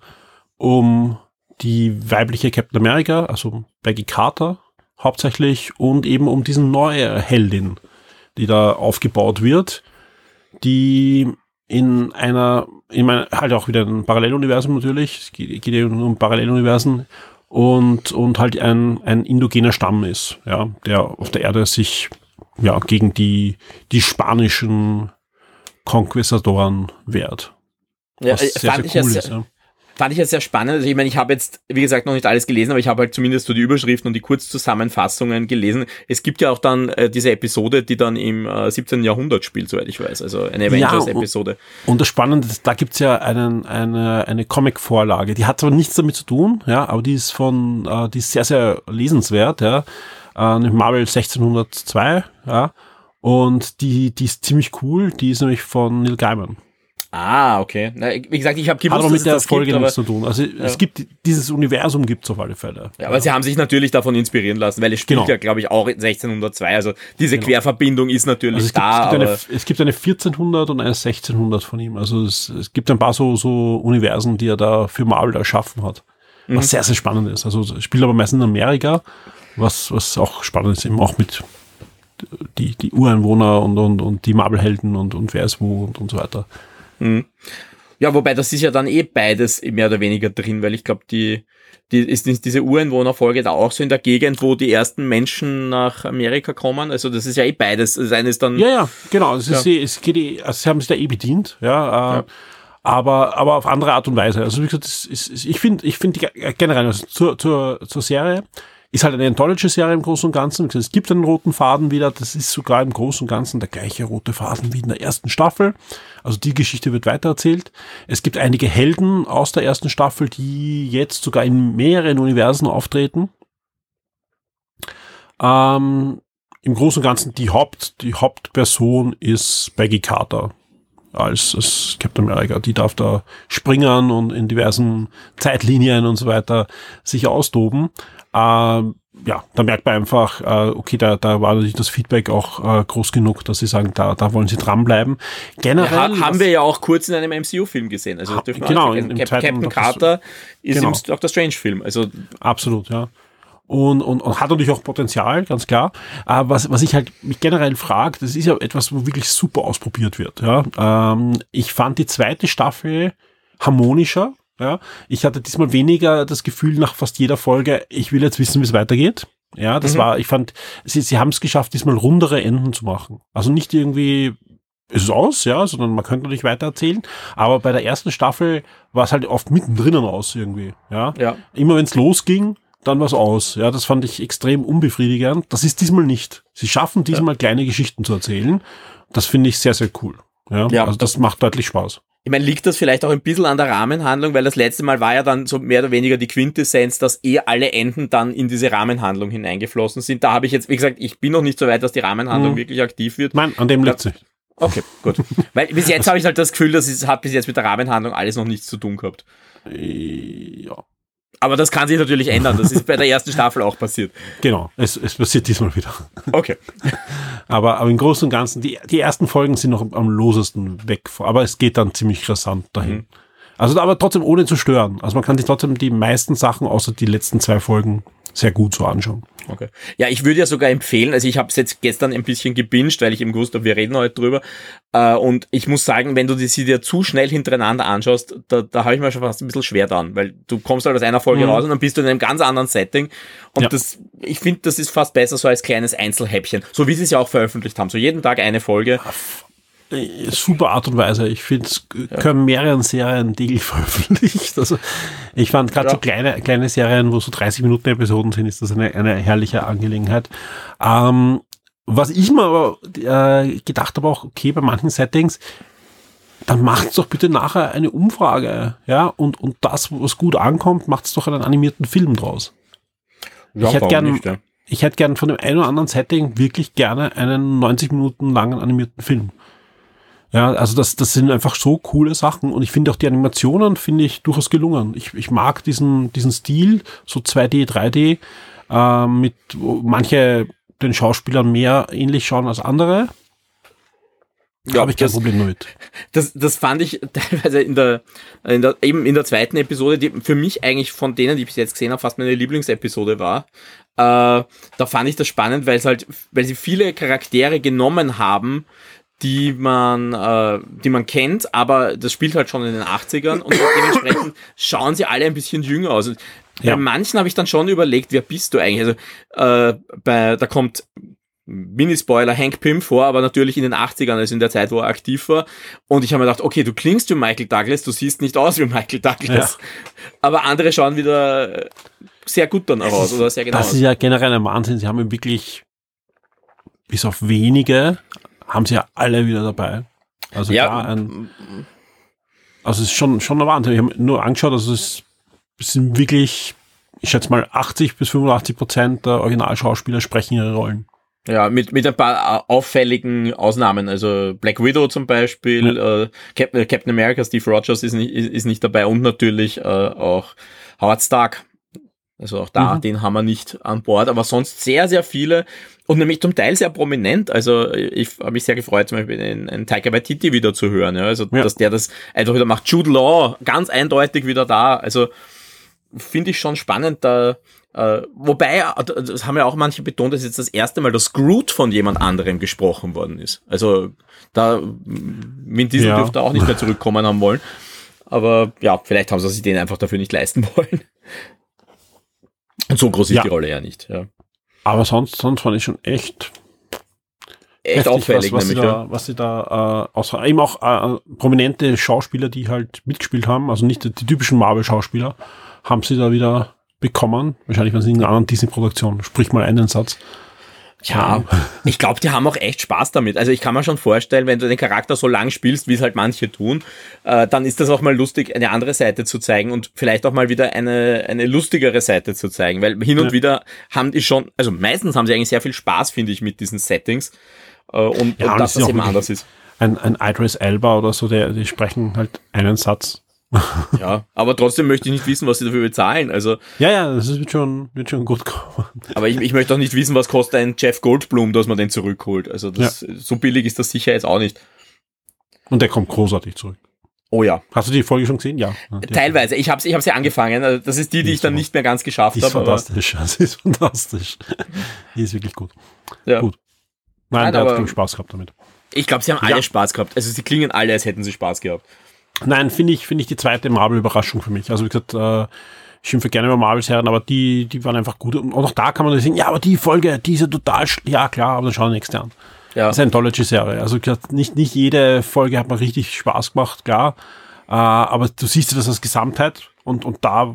um die weibliche Captain America, also Peggy Carter hauptsächlich, und eben um diese neue Heldin, die da aufgebaut wird, die in einer, ich meine, halt auch wieder ein Paralleluniversum natürlich, es geht, geht ja um Paralleluniversen, und, und halt ein, ein indogener Stamm ist, ja, der auf der Erde sich, ja, gegen die, die spanischen Konquistadoren wehrt. Ja, was sehr, fand sehr ich cool ja ist, sehr, ja. Fand ich ja sehr spannend. Also ich meine, ich habe jetzt, wie gesagt, noch nicht alles gelesen, aber ich habe halt zumindest so die Überschriften und die Kurzzusammenfassungen gelesen. Es gibt ja auch dann äh, diese Episode, die dann im äh, siebzehnten Jahrhundert spielt, soweit ich weiß. Also eine Avengers-Episode. Ja, und, und das Spannende ist, da gibt's ja einen, eine, eine Comic-Vorlage. Die hat zwar nichts damit zu tun, ja, aber die ist von, äh, die ist sehr, sehr lesenswert, ja. Äh, Marvel sechzehnhundertzwei, ja. Und die, die ist ziemlich cool. Die ist nämlich von Neil Gaiman. Ah, okay. Na, wie gesagt, ich habe gewusst, hat aber mit der das Folge gibt, nichts aber, zu tun. Also ja. es gibt, dieses Universum gibt es auf alle Fälle. Ja, aber ja. sie haben sich natürlich davon inspirieren lassen, weil es spielt genau. ja, glaube ich, auch in sechzehnhundertzwei. Also diese genau. Querverbindung ist natürlich also es da. Gibt, es, gibt aber eine, es gibt eine vierzehnhundert und eine sechzehnhundert von ihm. Also es, es gibt ein paar so, so Universen, die er da für Marvel erschaffen hat. Was mhm. sehr, sehr spannend ist. Also es spielt aber meistens in Amerika, was, was auch spannend ist, eben auch mit die, die Ureinwohner und, und, und die Marvel-Helden und, und wer ist wo und, und so weiter. Mhm. Ja, wobei das ist ja dann eh beides mehr oder weniger drin, weil ich glaube, die, die ist diese Ureinwohnerfolge da auch so in der Gegend, wo die ersten Menschen nach Amerika kommen. Also das ist ja eh beides. Das eine ist dann. Ja, ja, genau. Es ist ja. eh, es geht eh, also sie haben sich da eh bedient, ja, äh, ja. aber, aber auf andere Art und Weise. Also wie gesagt, das ist, ich finde, ich finde generell also zur, zur, zur Serie ist halt eine Anthology-Serie im Großen und Ganzen. Wie gesagt, es gibt einen roten Faden wieder. Das ist sogar im Großen und Ganzen der gleiche rote Faden wie in der ersten Staffel. Also die Geschichte wird weitererzählt. Es gibt einige Helden aus der ersten Staffel, die jetzt sogar in mehreren Universen auftreten. Ähm, im Großen und Ganzen die Haupt, die Hauptperson ist Peggy Carter als, als Captain America. Die darf da springen und in diversen Zeitlinien und so weiter sich austoben. Äh, ja, da merkt man einfach, äh, okay, da, da war natürlich das Feedback auch äh, groß genug, dass sie sagen, da, da wollen sie dranbleiben. Generell ja, haben wir ja auch kurz in einem M C U-Film gesehen. Also das dürfen wir genau, im, im Cap- Captain Carter ist genau. im Doctor Strange-Film. Also absolut, ja. Und, und, und hat natürlich auch Potenzial, ganz klar. Aber was, was ich halt mich generell frage, das ist ja etwas, wo wirklich super ausprobiert wird. Ja, ähm, ich fand die zweite Staffel harmonischer. Ja, ich hatte diesmal weniger das Gefühl nach fast jeder Folge, ich will jetzt wissen, wie es weitergeht. Ja, das mhm. war, ich fand, sie, sie haben es geschafft, diesmal rundere Enden zu machen. Also nicht irgendwie, ist es aus, ja, sondern man könnte natürlich weitererzählen. Aber bei der ersten Staffel war es halt oft mittendrin aus irgendwie. Ja, ja. Immer wenn es losging, dann war es aus. Ja, das fand ich extrem unbefriedigend. Das ist diesmal nicht. Sie schaffen diesmal ja. kleine Geschichten zu erzählen. Das finde ich sehr, sehr cool. Ja, ja. Also das macht deutlich Spaß. Ich meine, liegt das vielleicht auch ein bisschen an der Rahmenhandlung, weil das letzte Mal war ja dann so mehr oder weniger die Quintessenz, dass eh alle Enden dann in diese Rahmenhandlung hineingeflossen sind. Da habe ich jetzt, wie gesagt, ich bin noch nicht so weit, dass die Rahmenhandlung hm. wirklich aktiv wird. Nein, an dem liegt es nicht. Okay, gut. Weil bis jetzt habe ich halt das Gefühl, dass es hat bis jetzt mit der Rahmenhandlung alles noch nichts zu tun gehabt. Ja. Aber das kann sich natürlich ändern. Das ist bei der ersten Staffel auch passiert. Genau, es, es passiert diesmal wieder. Okay. Aber, aber im Großen und Ganzen, die, die ersten Folgen sind noch am losesten weg. Aber es geht dann ziemlich rasant dahin. Mhm. Also aber trotzdem ohne zu stören. Also man kann sich trotzdem die meisten Sachen, außer die letzten zwei Folgen, sehr gut so anschauen. Okay. Ja, ich würde ja sogar empfehlen, also ich habe es jetzt gestern ein bisschen gebinged, weil ich eben gewusst habe, wir reden heute drüber. Äh, und ich muss sagen, wenn du die, sie dir zu schnell hintereinander anschaust, da, da habe ich mir schon fast ein bisschen schwer dran, weil du kommst halt aus einer Folge mhm. raus und dann bist du in einem ganz anderen Setting. Und ja. das, ich finde, das ist fast besser so als kleines Einzelhäppchen. So wie sie es ja auch veröffentlicht haben. So jeden Tag eine Folge. Super Art und Weise. Ich finde, es ja. können mehrere Serien täglich veröffentlicht. Also ich fand gerade ja. so kleine kleine Serien, wo so dreißig Minuten Episoden sind, ist das eine, eine herrliche Angelegenheit. Ähm, was ich mir aber äh, gedacht habe, auch okay, bei manchen Settings, dann macht's doch bitte nachher eine Umfrage, ja, und und das, was gut ankommt, macht's doch einen animierten Film draus. Ja, ich hätte gern nicht, ja. ich hätte gern von dem einen oder anderen Setting wirklich gerne einen neunzig Minuten langen animierten Film. Ja, also das, das sind einfach so coole Sachen und ich finde auch die Animationen finde ich durchaus gelungen. Ich, ich mag diesen, diesen Stil, so zwei D, drei D, äh, mit wo manche den Schauspielern mehr ähnlich schauen als andere. Da Ja, habe ich kein das- Problem damit. Das, das fand ich teilweise in der, in der, eben in der zweiten Episode, die für mich eigentlich von denen, die ich bis jetzt gesehen habe, fast meine Lieblingsepisode war. Äh, da fand ich das spannend, weil es halt, weil sie viele Charaktere genommen haben, die man, äh, die man kennt, aber das spielt halt schon in den achtzigern und dementsprechend schauen sie alle ein bisschen jünger aus. Und Ja. bei manchen habe ich dann schon überlegt, wer bist du eigentlich? Also äh, bei, da kommt Mini-Spoiler Hank Pym vor, aber natürlich in den achtzigern, also in der Zeit, wo er aktiv war. Und ich habe mir gedacht, okay, du klingst wie Michael Douglas, du siehst nicht aus wie Michael Douglas. Ja. Aber andere schauen wieder sehr gut dann auch aus, oder sehr genau Das aus. ist ja generell ein Wahnsinn. Sie haben ihn wirklich, bis auf wenige, haben sie ja alle wieder dabei. Also Ja, klar, ein, also es ist schon, schon ein Wahnsinn. Ich habe nur angeschaut, also es, es sind wirklich, ich schätze mal, achtzig bis fünfundachtzig Prozent der Originalschauspieler sprechen ihre Rollen. Ja, mit, mit ein paar auffälligen Ausnahmen. Also Black Widow zum Beispiel, äh, Captain, Captain America, Steve Rogers ist nicht, ist, ist nicht dabei und natürlich äh, auch Howard Stark. Also auch da, Mhm. den haben wir nicht an Bord, aber sonst sehr, sehr viele und nämlich zum Teil sehr prominent. Also ich habe mich sehr gefreut, zum Beispiel einen, einen Taika Waititi wieder zu hören. Ja? Also Ja. dass der das einfach wieder macht. Jude Law, ganz eindeutig wieder da. Also finde ich schon spannend, da Äh, wobei, das haben ja auch manche betont, dass jetzt das erste Mal das Groot von jemand anderem gesprochen worden ist. Also da Vin Diesel Ja. dürfte auch nicht mehr zurückkommen haben wollen. Aber ja, vielleicht haben sie sich den einfach dafür nicht leisten wollen. Und so groß ist Ja. die Rolle ja nicht. Ja. Aber sonst, sonst fand ich schon echt Echt heftig, auffällig, was, was nämlich. sie Ja. da, was sie da äh, außer eben auch äh, prominente Schauspieler, die halt mitgespielt haben, also nicht die, die typischen Marvel-Schauspieler, haben sie da wieder bekommen. Wahrscheinlich waren sie in einer anderen Disney-Produktion. Sprich mal einen Satz. Ja, ich glaube, die haben auch echt Spaß damit. Also ich kann mir schon vorstellen, wenn du den Charakter so lang spielst, wie es halt manche tun, äh, dann ist das auch mal lustig, eine andere Seite zu zeigen und vielleicht auch mal wieder eine eine lustigere Seite zu zeigen, weil hin und Ja. wieder haben die schon, also meistens haben sie eigentlich sehr viel Spaß, finde ich, mit diesen Settings äh, und, Ja, und und dass es ist das auch eben wirklich- anders ist. Ein, ein Idris Elba oder so, der, die sprechen halt einen Satz. Ja, aber trotzdem möchte ich nicht wissen, was sie dafür bezahlen. Also, Ja, ja, das wird schon, wird schon gut kommen. aber ich, ich möchte auch nicht wissen, was kostet ein Jeff Goldblum, dass man den zurückholt. Also das, so billig ist das sicher jetzt auch nicht. Und der kommt großartig zurück. Oh ja. Hast du die Folge schon gesehen? Ja. Der- Teilweise. Ich habe ich hab sie angefangen. Also das ist die, die ich dann nicht mehr ganz geschafft Die ist habe. aber- fantastisch. Das ist fantastisch. Die ist wirklich gut. Ja. Gut. Nein, Nein, der aber- hat viel Spaß gehabt damit. Ich glaube, sie haben alle Ja. Spaß gehabt. Also sie klingen alle, als hätten sie Spaß gehabt. Nein, finde ich, finde ich die zweite Marvel-Überraschung für mich. Also wie gesagt, äh, ich schimpfe gerne über Marvel-Serien, aber die, die waren einfach gut. Und auch da kann man sagen, ja, aber die Folge, die ist ja total, sch- ja klar, aber dann schauen wir nächste an. Ja. Das ist eine Anthology-Serie. Also wie gesagt, nicht, nicht jede Folge hat mir richtig Spaß gemacht, klar. Äh, aber du siehst das als Gesamtheit und, und da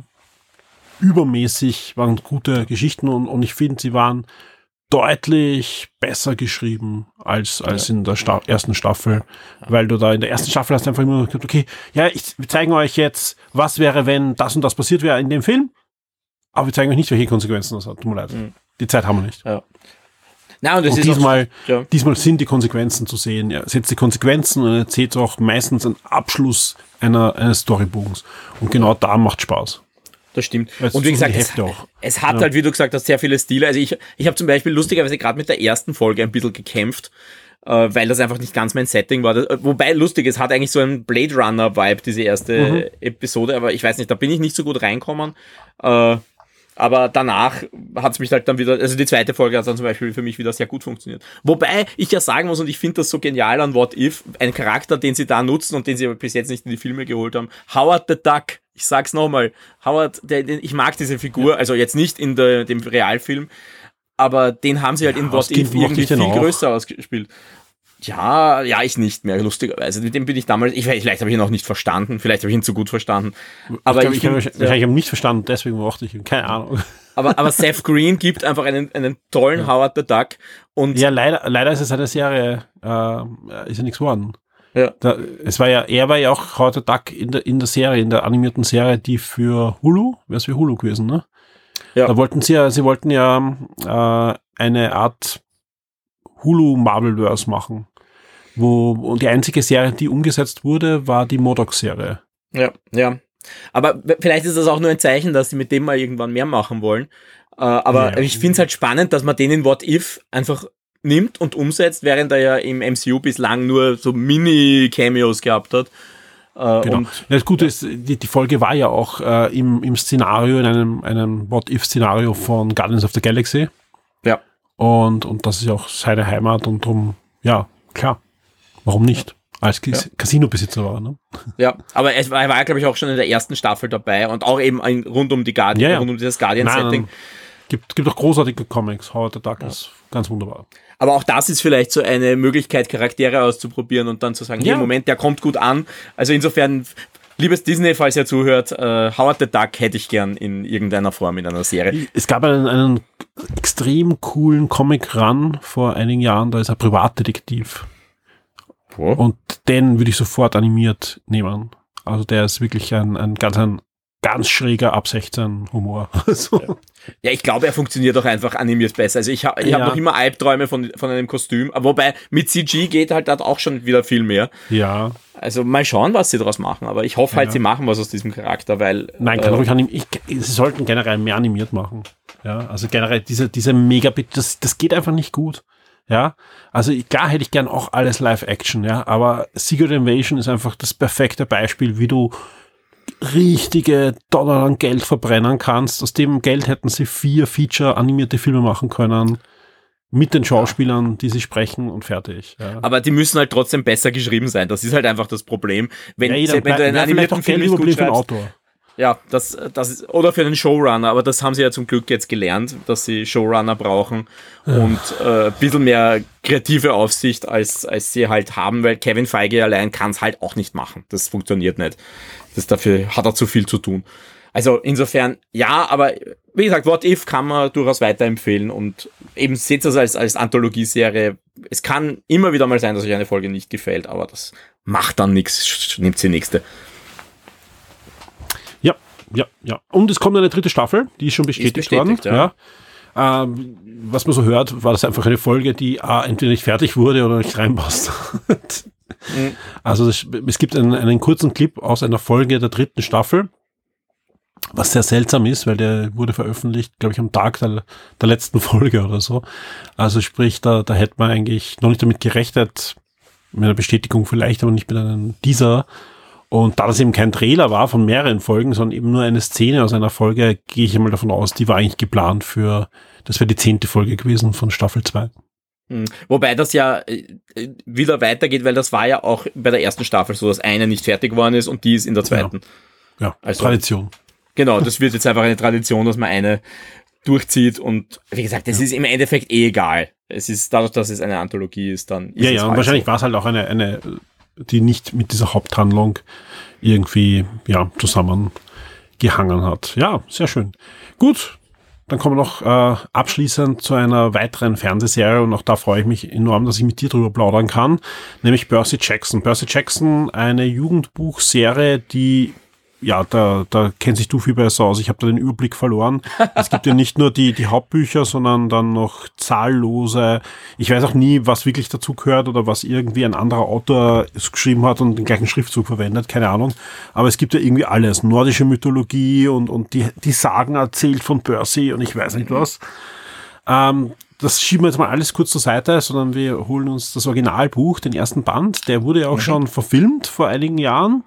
übermäßig waren gute Geschichten und, und ich finde, sie waren deutlich besser geschrieben als, als in der Sta- ersten Staffel, weil du da in der ersten Staffel hast einfach immer gesagt, okay, ja, ich, wir zeigen euch jetzt, was wäre, wenn das und das passiert wäre in dem Film, aber wir zeigen euch nicht, welche Konsequenzen das hat. Tut mir leid. Die Zeit haben wir nicht. Ja. Na, und das Und ist diesmal, auch, ja. diesmal sind die Konsequenzen zu sehen. Er setzt die Konsequenzen und erzählt auch meistens einen Abschluss einer, eines Storybogens. Und genau da macht Spaß. Das stimmt. Weil es Und wie so gesagt, die es, Hefte auch. es hat Ja. halt, wie du gesagt hast, sehr viele Stile. Also ich, ich habe zum Beispiel lustigerweise gerade mit der ersten Folge ein bisschen gekämpft, äh, weil das einfach nicht ganz mein Setting war. Das, wobei lustig, es hat eigentlich so einen Blade Runner Vibe, diese erste Mhm. Episode, aber ich weiß nicht, da bin ich nicht so gut reinkommen. Äh, aber danach hat es mich halt dann wieder, also die zweite Folge hat dann zum Beispiel für mich wieder sehr gut funktioniert. Wobei ich ja sagen muss, und ich finde das so genial an What If, ein Charakter, den sie da nutzen und den sie aber bis jetzt nicht in die Filme geholt haben, Howard the Duck. Ich sag's nochmal, Howard, der, den, ich mag diese Figur, also jetzt nicht in der, dem Realfilm, aber den haben sie halt Ja, in als What Kind If mochte irgendwie ich den viel auch. größer ausgespielt. Ja, ja, ich nicht mehr, lustigerweise. Mit dem bin ich damals, ich, vielleicht habe ich ihn auch nicht verstanden, vielleicht habe ich ihn zu gut verstanden. Aber ich, ich, ich, ich, find, ich, ich habe ihn nicht verstanden, deswegen mochte ich ihn. Keine Ahnung. aber, aber Seth Green gibt einfach einen, einen tollen Howard the Duck und Ja, leider, leider ist es eine Serie, äh, ist ja nichts geworden. ja, Da, es war ja, er war ja auch Howard the Duck in der, in der Serie, in der animierten Serie, die für Hulu, wäre es für Hulu gewesen, ne? Ja. Da wollten sie ja, sie wollten ja äh, eine Art Hulu Marvelverse machen. Wo, und die einzige Serie, die umgesetzt wurde, war die M O D O K-Serie. Ja, ja. Aber vielleicht ist das auch nur ein Zeichen, dass sie mit dem mal irgendwann mehr machen wollen. Äh, aber ja. Ich finde es halt spannend, dass man den in What If einfach nimmt und umsetzt, während er ja im M C U bislang nur so Mini-Cameos gehabt hat. Äh, genau. Und, das Gute ist, die, die Folge war ja auch äh, im, im Szenario, in einem, einem What-If-Szenario von Guardians of the Galaxy. Ja. Und, und das ist ja auch seine Heimat und drum, ja, klar, warum nicht? Als ja. Casino-Besitzer war, ne? Ja, aber es war, er war, glaube ich, auch schon in der ersten Staffel dabei und auch eben ein, rund um die Guardian, ja, ja. rund um dieses Guardian-Setting. Gibt, gibt auch großartige Comics, Howard the Duck ja. ist ganz wunderbar. Aber auch das ist vielleicht so eine Möglichkeit, Charaktere auszuprobieren und dann zu sagen, ja. Hey, Moment, der kommt gut an. Also insofern, liebes Disney, falls ihr zuhört, äh, Howard the Duck hätte ich gern in irgendeiner Form in einer Serie. Es gab einen, einen extrem coolen Comic-Run vor einigen Jahren, da ist er Privatdetektiv. Oh. Und den würde ich sofort animiert nehmen. Also der ist wirklich ein, ein ganz ein ganz schräger ab sechzehn Humor. So. Ja. ja, ich glaube, er funktioniert auch einfach animiert besser. Also ich habe ich ja. hab noch immer Albträume von, von einem Kostüm, aber wobei mit C G geht halt dort auch schon wieder viel mehr. Ja. Also mal schauen, was sie daraus machen, aber ich hoffe halt, ja. sie machen was aus diesem Charakter, weil... Nein, kann äh, ruhig animiert. Sie sollten generell mehr animiert machen. Ja, also generell diese, diese Megabit, das, das geht einfach nicht gut. Ja, also klar hätte ich gern auch alles Live-Action, ja, aber Secret Invasion ist einfach das perfekte Beispiel, wie du richtige Dollar an Geld verbrennen kannst. Aus dem Geld hätten sie vier Feature-animierte Filme machen können. Mit den Schauspielern, die sie sprechen und fertig. Ja. Aber die müssen halt trotzdem besser geschrieben sein. Das ist halt einfach das Problem. Wenn, ja, jeder, wenn du einen animierten Film nicht gut schreibst, Autor. Ja, das, das ist, oder für einen Showrunner, aber das haben sie ja zum Glück jetzt gelernt, dass sie Showrunner brauchen und äh, ein bisschen mehr kreative Aufsicht, als, als sie halt haben, weil Kevin Feige allein kann es halt auch nicht machen. Das funktioniert nicht. Das dafür hat er zu viel zu tun. Also insofern, ja, aber wie gesagt, What If kann man durchaus weiterempfehlen und eben seht das als, als Anthologieserie. Es kann immer wieder mal sein, dass euch eine Folge nicht gefällt, aber das macht dann nichts. Nehmt die nächste. Ja, ja, ja. Und es kommt eine dritte Staffel, die ist schon bestätigt, ist bestätigt worden. Ja. Ja. Ähm, was man so hört, war das einfach eine Folge, die äh, entweder nicht fertig wurde oder nicht reinpasst. mhm. Also das, es gibt einen, einen kurzen Clip aus einer Folge der dritten Staffel, was sehr seltsam ist, weil der wurde veröffentlicht, glaube ich, am Tag der, der letzten Folge oder so. Also sprich, da, da hätte man eigentlich noch nicht damit gerechnet, mit einer Bestätigung vielleicht, aber nicht mit einem Teaser. Und da das eben kein Trailer war von mehreren Folgen, sondern eben nur eine Szene aus einer Folge, gehe ich einmal davon aus, die war eigentlich geplant für, das wäre die zehnte Folge gewesen von Staffel zwei. Wobei das ja wieder weitergeht, weil das war ja auch bei der ersten Staffel so, dass eine nicht fertig geworden ist und die ist in der zweiten. Ja, ja also, Tradition. Genau, das wird jetzt einfach eine Tradition, dass man eine durchzieht und wie gesagt, es ja. ist im Endeffekt eh egal. Es ist dadurch, dass es eine Anthologie ist, dann ist ja, es ja, halt und wahrscheinlich so. war es halt auch eine, eine, die nicht mit dieser Haupthandlung irgendwie, ja, zusammengehangen hat. Ja, sehr schön. Gut. Dann kommen wir noch äh, abschließend zu einer weiteren Fernsehserie und auch da freue ich mich enorm, dass ich mit dir drüber plaudern kann, nämlich Percy Jackson. Percy Jackson, eine Jugendbuchserie, die, ja, da, da kennt sich du viel besser aus. Ich habe da den Überblick verloren. Es gibt ja nicht nur die, die Hauptbücher, sondern dann noch zahllose, ich weiß auch nie, was wirklich dazu gehört oder was irgendwie ein anderer Autor geschrieben hat und den gleichen Schriftzug verwendet, keine Ahnung. Aber es gibt ja irgendwie alles, nordische Mythologie und, und die, die Sagen erzählt von Percy und ich weiß nicht was. Ähm, das schieben wir jetzt mal alles kurz zur Seite, sondern wir holen uns das Originalbuch, den ersten Band, der wurde ja auch mhm. schon verfilmt vor einigen Jahren.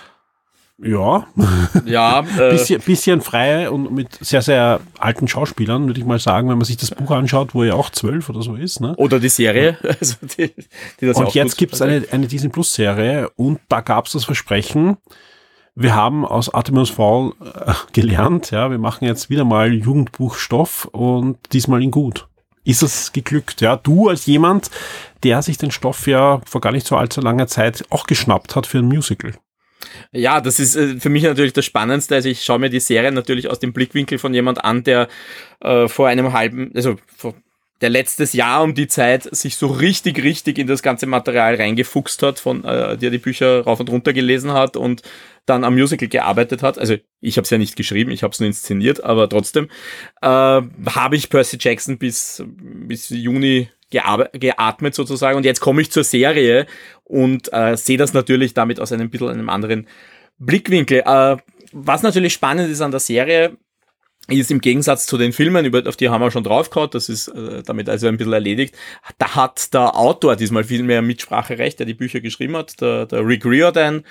Ja, ja äh, bisschen, bisschen frei und mit sehr, sehr alten Schauspielern, würde ich mal sagen, wenn man sich das Buch anschaut, wo er auch zwölf oder so ist. Ne? Oder die Serie. Also die, die das und auch jetzt gibt es eine, eine Disney Plus Serie und da gab es das Versprechen, wir haben aus Artemis Fowl äh, gelernt, ja, wir machen jetzt wieder mal Jugendbuchstoff und diesmal in gut. Ist es geglückt? Ja, du als jemand, der sich den Stoff ja vor gar nicht so allzu langer Zeit auch geschnappt hat für ein Musical. Ja, das ist äh, für mich natürlich das Spannendste. Also ich schaue mir die Serie natürlich aus dem Blickwinkel von jemand an, der äh, vor einem halben, also vor, der letztes Jahr um die Zeit sich so richtig, richtig in das ganze Material reingefuchst hat, von äh, der die Bücher rauf und runter gelesen hat und dann am Musical gearbeitet hat, also ich habe es ja nicht geschrieben, ich habe es nur inszeniert, aber trotzdem äh, habe ich Percy Jackson bis, bis Juni gear- geatmet sozusagen und jetzt komme ich zur Serie und äh, sehe das natürlich damit aus einem bisschen einem anderen Blickwinkel. Äh, was natürlich spannend ist an der Serie, ist im Gegensatz zu den Filmen, über, auf die haben wir schon draufgehauen, das ist äh, damit also ein bisschen erledigt, da hat der Autor diesmal viel mehr Mitspracherecht, der die Bücher geschrieben hat, der, der Rick Riordan,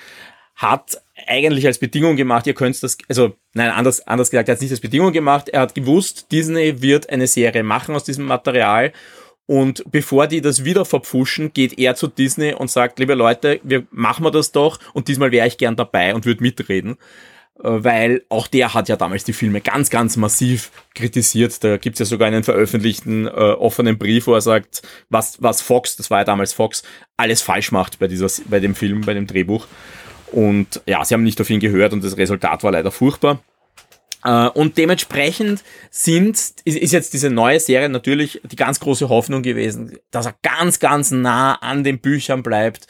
hat eigentlich als Bedingung gemacht, ihr könnt das, also nein, anders, anders gesagt, er hat es nicht als Bedingung gemacht, er hat gewusst, Disney wird eine Serie machen aus diesem Material und bevor die das wieder verpfuschen, geht er zu Disney und sagt, liebe Leute, wir machen wir das doch und diesmal wäre ich gern dabei und würde mitreden. Weil auch der hat ja damals die Filme ganz, ganz massiv kritisiert. Da gibt's ja sogar einen veröffentlichten äh, offenen Brief, wo er sagt, was, was Fox, das war ja damals Fox, alles falsch macht bei dieser, bei dem Film, bei dem Drehbuch. Und ja, sie haben nicht auf ihn gehört und das Resultat war leider furchtbar. Äh, und dementsprechend sind, ist, ist jetzt diese neue Serie natürlich die ganz große Hoffnung gewesen, dass er ganz, ganz nah an den Büchern bleibt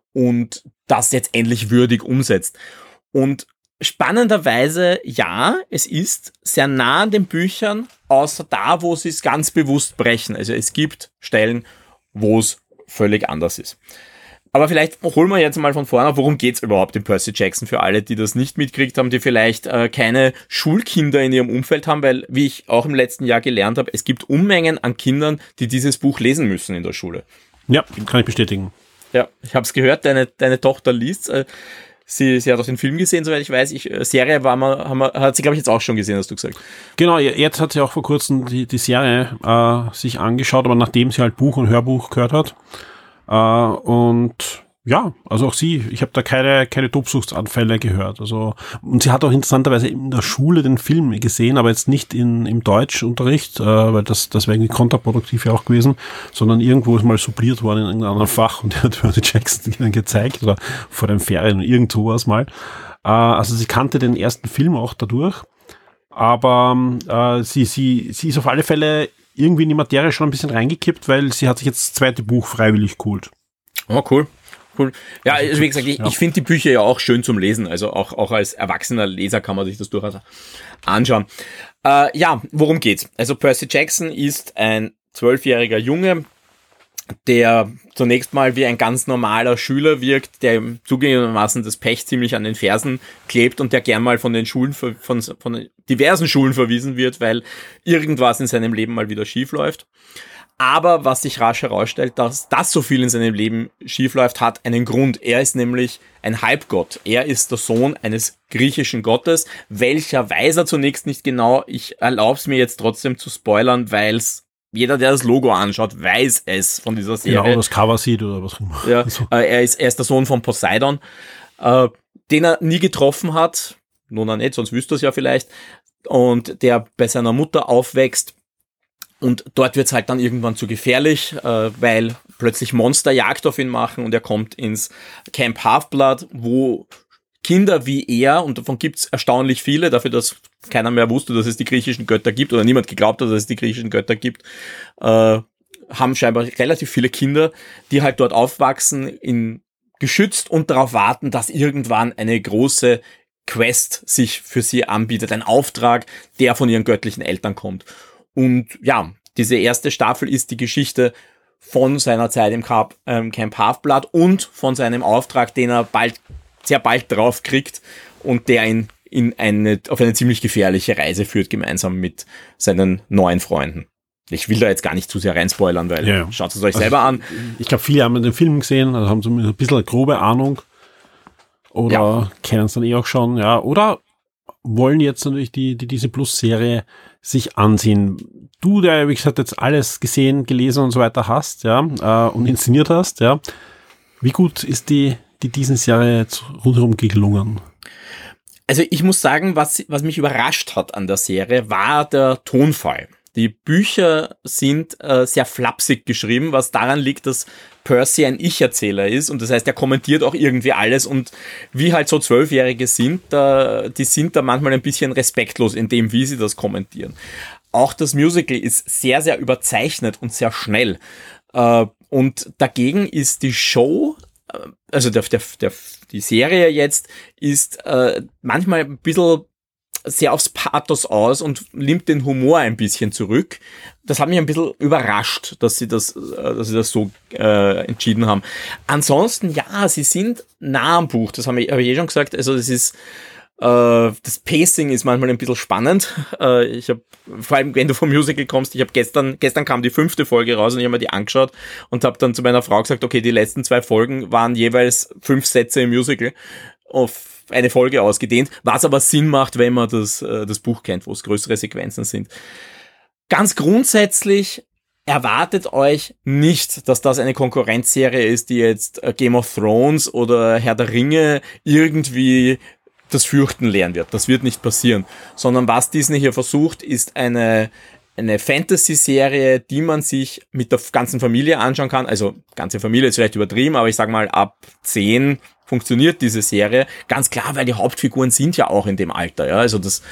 und das jetzt endlich würdig umsetzt. Und spannenderweise, ja, es ist sehr nah an den Büchern, außer da, wo sie es ganz bewusst brechen. Also es gibt Stellen, wo es völlig anders ist. Aber vielleicht holen wir jetzt mal von vorne auf, worum geht's überhaupt in Percy Jackson für alle, die das nicht mitgekriegt haben, die vielleicht äh, keine Schulkinder in ihrem Umfeld haben, weil, wie ich auch im letzten Jahr gelernt habe, es gibt Unmengen an Kindern, die dieses Buch lesen müssen in der Schule. Ja, kann ich bestätigen. Ja, ich habe es gehört, deine, deine Tochter liest äh, Sie, sie hat auch den Film gesehen, soweit ich weiß. Ich, Serie war mal, haben wir, hat sie, glaube ich, jetzt auch schon gesehen, hast du gesagt. Genau, jetzt hat sie auch vor kurzem die, die Serie äh, sich angeschaut, aber nachdem sie halt Buch und Hörbuch gehört hat. Äh, und ja, also auch sie, ich habe da keine keine Tobsuchtsanfälle gehört. Also und sie hat auch interessanterweise in der Schule den Film gesehen, aber jetzt nicht in im Deutschunterricht, äh, weil das das wäre irgendwie kontraproduktiv ja auch gewesen, sondern irgendwo ist mal subliert worden in irgendeinem anderen Fach und hat Percy Jackson ihnen gezeigt oder vor den Ferien und irgend sowas mal. Äh, also sie kannte den ersten Film auch dadurch, aber äh, sie sie sie ist auf alle Fälle irgendwie in die Materie schon ein bisschen reingekippt, weil sie hat sich jetzt das zweite Buch freiwillig geholt. Oh, cool. Cool. Ja, also wie gesagt, ich, ja. ich finde die Bücher ja auch schön zum Lesen. Also auch, auch als erwachsener Leser kann man sich das durchaus anschauen. Äh, ja, worum geht's? Also Percy Jackson ist ein zwölfjähriger Junge, der zunächst mal wie ein ganz normaler Schüler wirkt, der zugegebenermaßen das Pech ziemlich an den Fersen klebt und der gern mal von den Schulen, von, von diversen Schulen verwiesen wird, weil irgendwas in seinem Leben mal wieder schief läuft. Aber was sich rasch herausstellt, dass das so viel in seinem Leben schiefläuft, hat einen Grund. Er ist nämlich ein Halbgott. Er ist der Sohn eines griechischen Gottes. Welcher weiß er zunächst nicht genau. Ich erlaube es mir jetzt trotzdem zu spoilern, weil es jeder, der das Logo anschaut, weiß es von dieser Serie. Genau, das Cover sieht oder was auch immer. Ja, so. äh, er, ist, er ist der Sohn von Poseidon, äh, den er nie getroffen hat. Nun auch nicht, sonst wüsste er es ja vielleicht. Und der bei seiner Mutter aufwächst. Und dort wird's halt dann irgendwann zu gefährlich, äh, weil plötzlich Monster Jagd auf ihn machen und er kommt ins Camp Half-Blood, wo Kinder wie er, und davon gibt's erstaunlich viele, dafür, dass keiner mehr wusste, dass es die griechischen Götter gibt oder niemand geglaubt hat, dass es die griechischen Götter gibt, äh, haben scheinbar relativ viele Kinder, die halt dort aufwachsen, in geschützt und darauf warten, dass irgendwann eine große Quest sich für sie anbietet, ein Auftrag, der von ihren göttlichen Eltern kommt. Und ja, diese erste Staffel ist die Geschichte von seiner Zeit im Camp, ähm, Camp Half-Blood und von seinem Auftrag, den er bald, sehr bald drauf kriegt und der ihn in eine, auf eine ziemlich gefährliche Reise führt, gemeinsam mit seinen neuen Freunden. Ich will da jetzt gar nicht zu sehr reinspoilern, weil ja, ja. Schaut es euch selber also, an. Ich glaube, viele haben den Film gesehen, also haben so ein bisschen eine grobe Ahnung oder ja. kennen es dann eh auch schon, ja, oder wollen jetzt natürlich die, die Disney Plus Serie sich ansehen. Du, der, wie gesagt, jetzt alles gesehen, gelesen und so weiter hast, ja, äh, und inszeniert hast, ja. Wie gut ist die, die Disney-Serie jetzt rundherum gelungen? Also ich muss sagen, was, was mich überrascht hat an der Serie, war der Tonfall. Die Bücher sind äh, sehr flapsig geschrieben, was daran liegt, dass Percy ein Ich-Erzähler ist und das heißt, er kommentiert auch irgendwie alles und wie halt so Zwölfjährige sind, da, die sind da manchmal ein bisschen respektlos in dem, wie sie das kommentieren. Auch das Musical ist sehr, sehr überzeichnet und sehr schnell. Äh, und dagegen ist die Show also der, der, der, die Serie jetzt ist äh, manchmal ein bisschen sehr aufs Pathos aus und nimmt den Humor ein bisschen zurück. Das hat mich ein bisschen überrascht, dass sie das, dass sie das so äh, entschieden haben. Ansonsten, ja, sie sind nah am Buch, das habe ich, hab ich eh schon gesagt. Also das ist, äh, das Pacing ist manchmal ein bisschen spannend. Äh, ich habe, vor allem wenn du vom Musical kommst, ich habe gestern, gestern kam die fünfte Folge raus und ich habe mir die angeschaut und habe dann zu meiner Frau gesagt, okay, die letzten zwei Folgen waren jeweils fünf Sätze im Musical auf eine Folge ausgedehnt, was aber Sinn macht, wenn man das, äh, das Buch kennt, wo es größere Sequenzen sind. Ganz grundsätzlich erwartet euch nicht, dass das eine Konkurrenzserie ist, die jetzt Game of Thrones oder Herr der Ringe irgendwie das Fürchten lernen wird. Das wird nicht passieren. Sondern was Disney hier versucht, ist eine eine Fantasy-Serie, die man sich mit der ganzen Familie anschauen kann. Also, ganze Familie ist vielleicht übertrieben, aber ich sag mal, ab zehn funktioniert diese Serie. Ganz klar, weil die Hauptfiguren sind ja auch in dem Alter, ja. Also, das,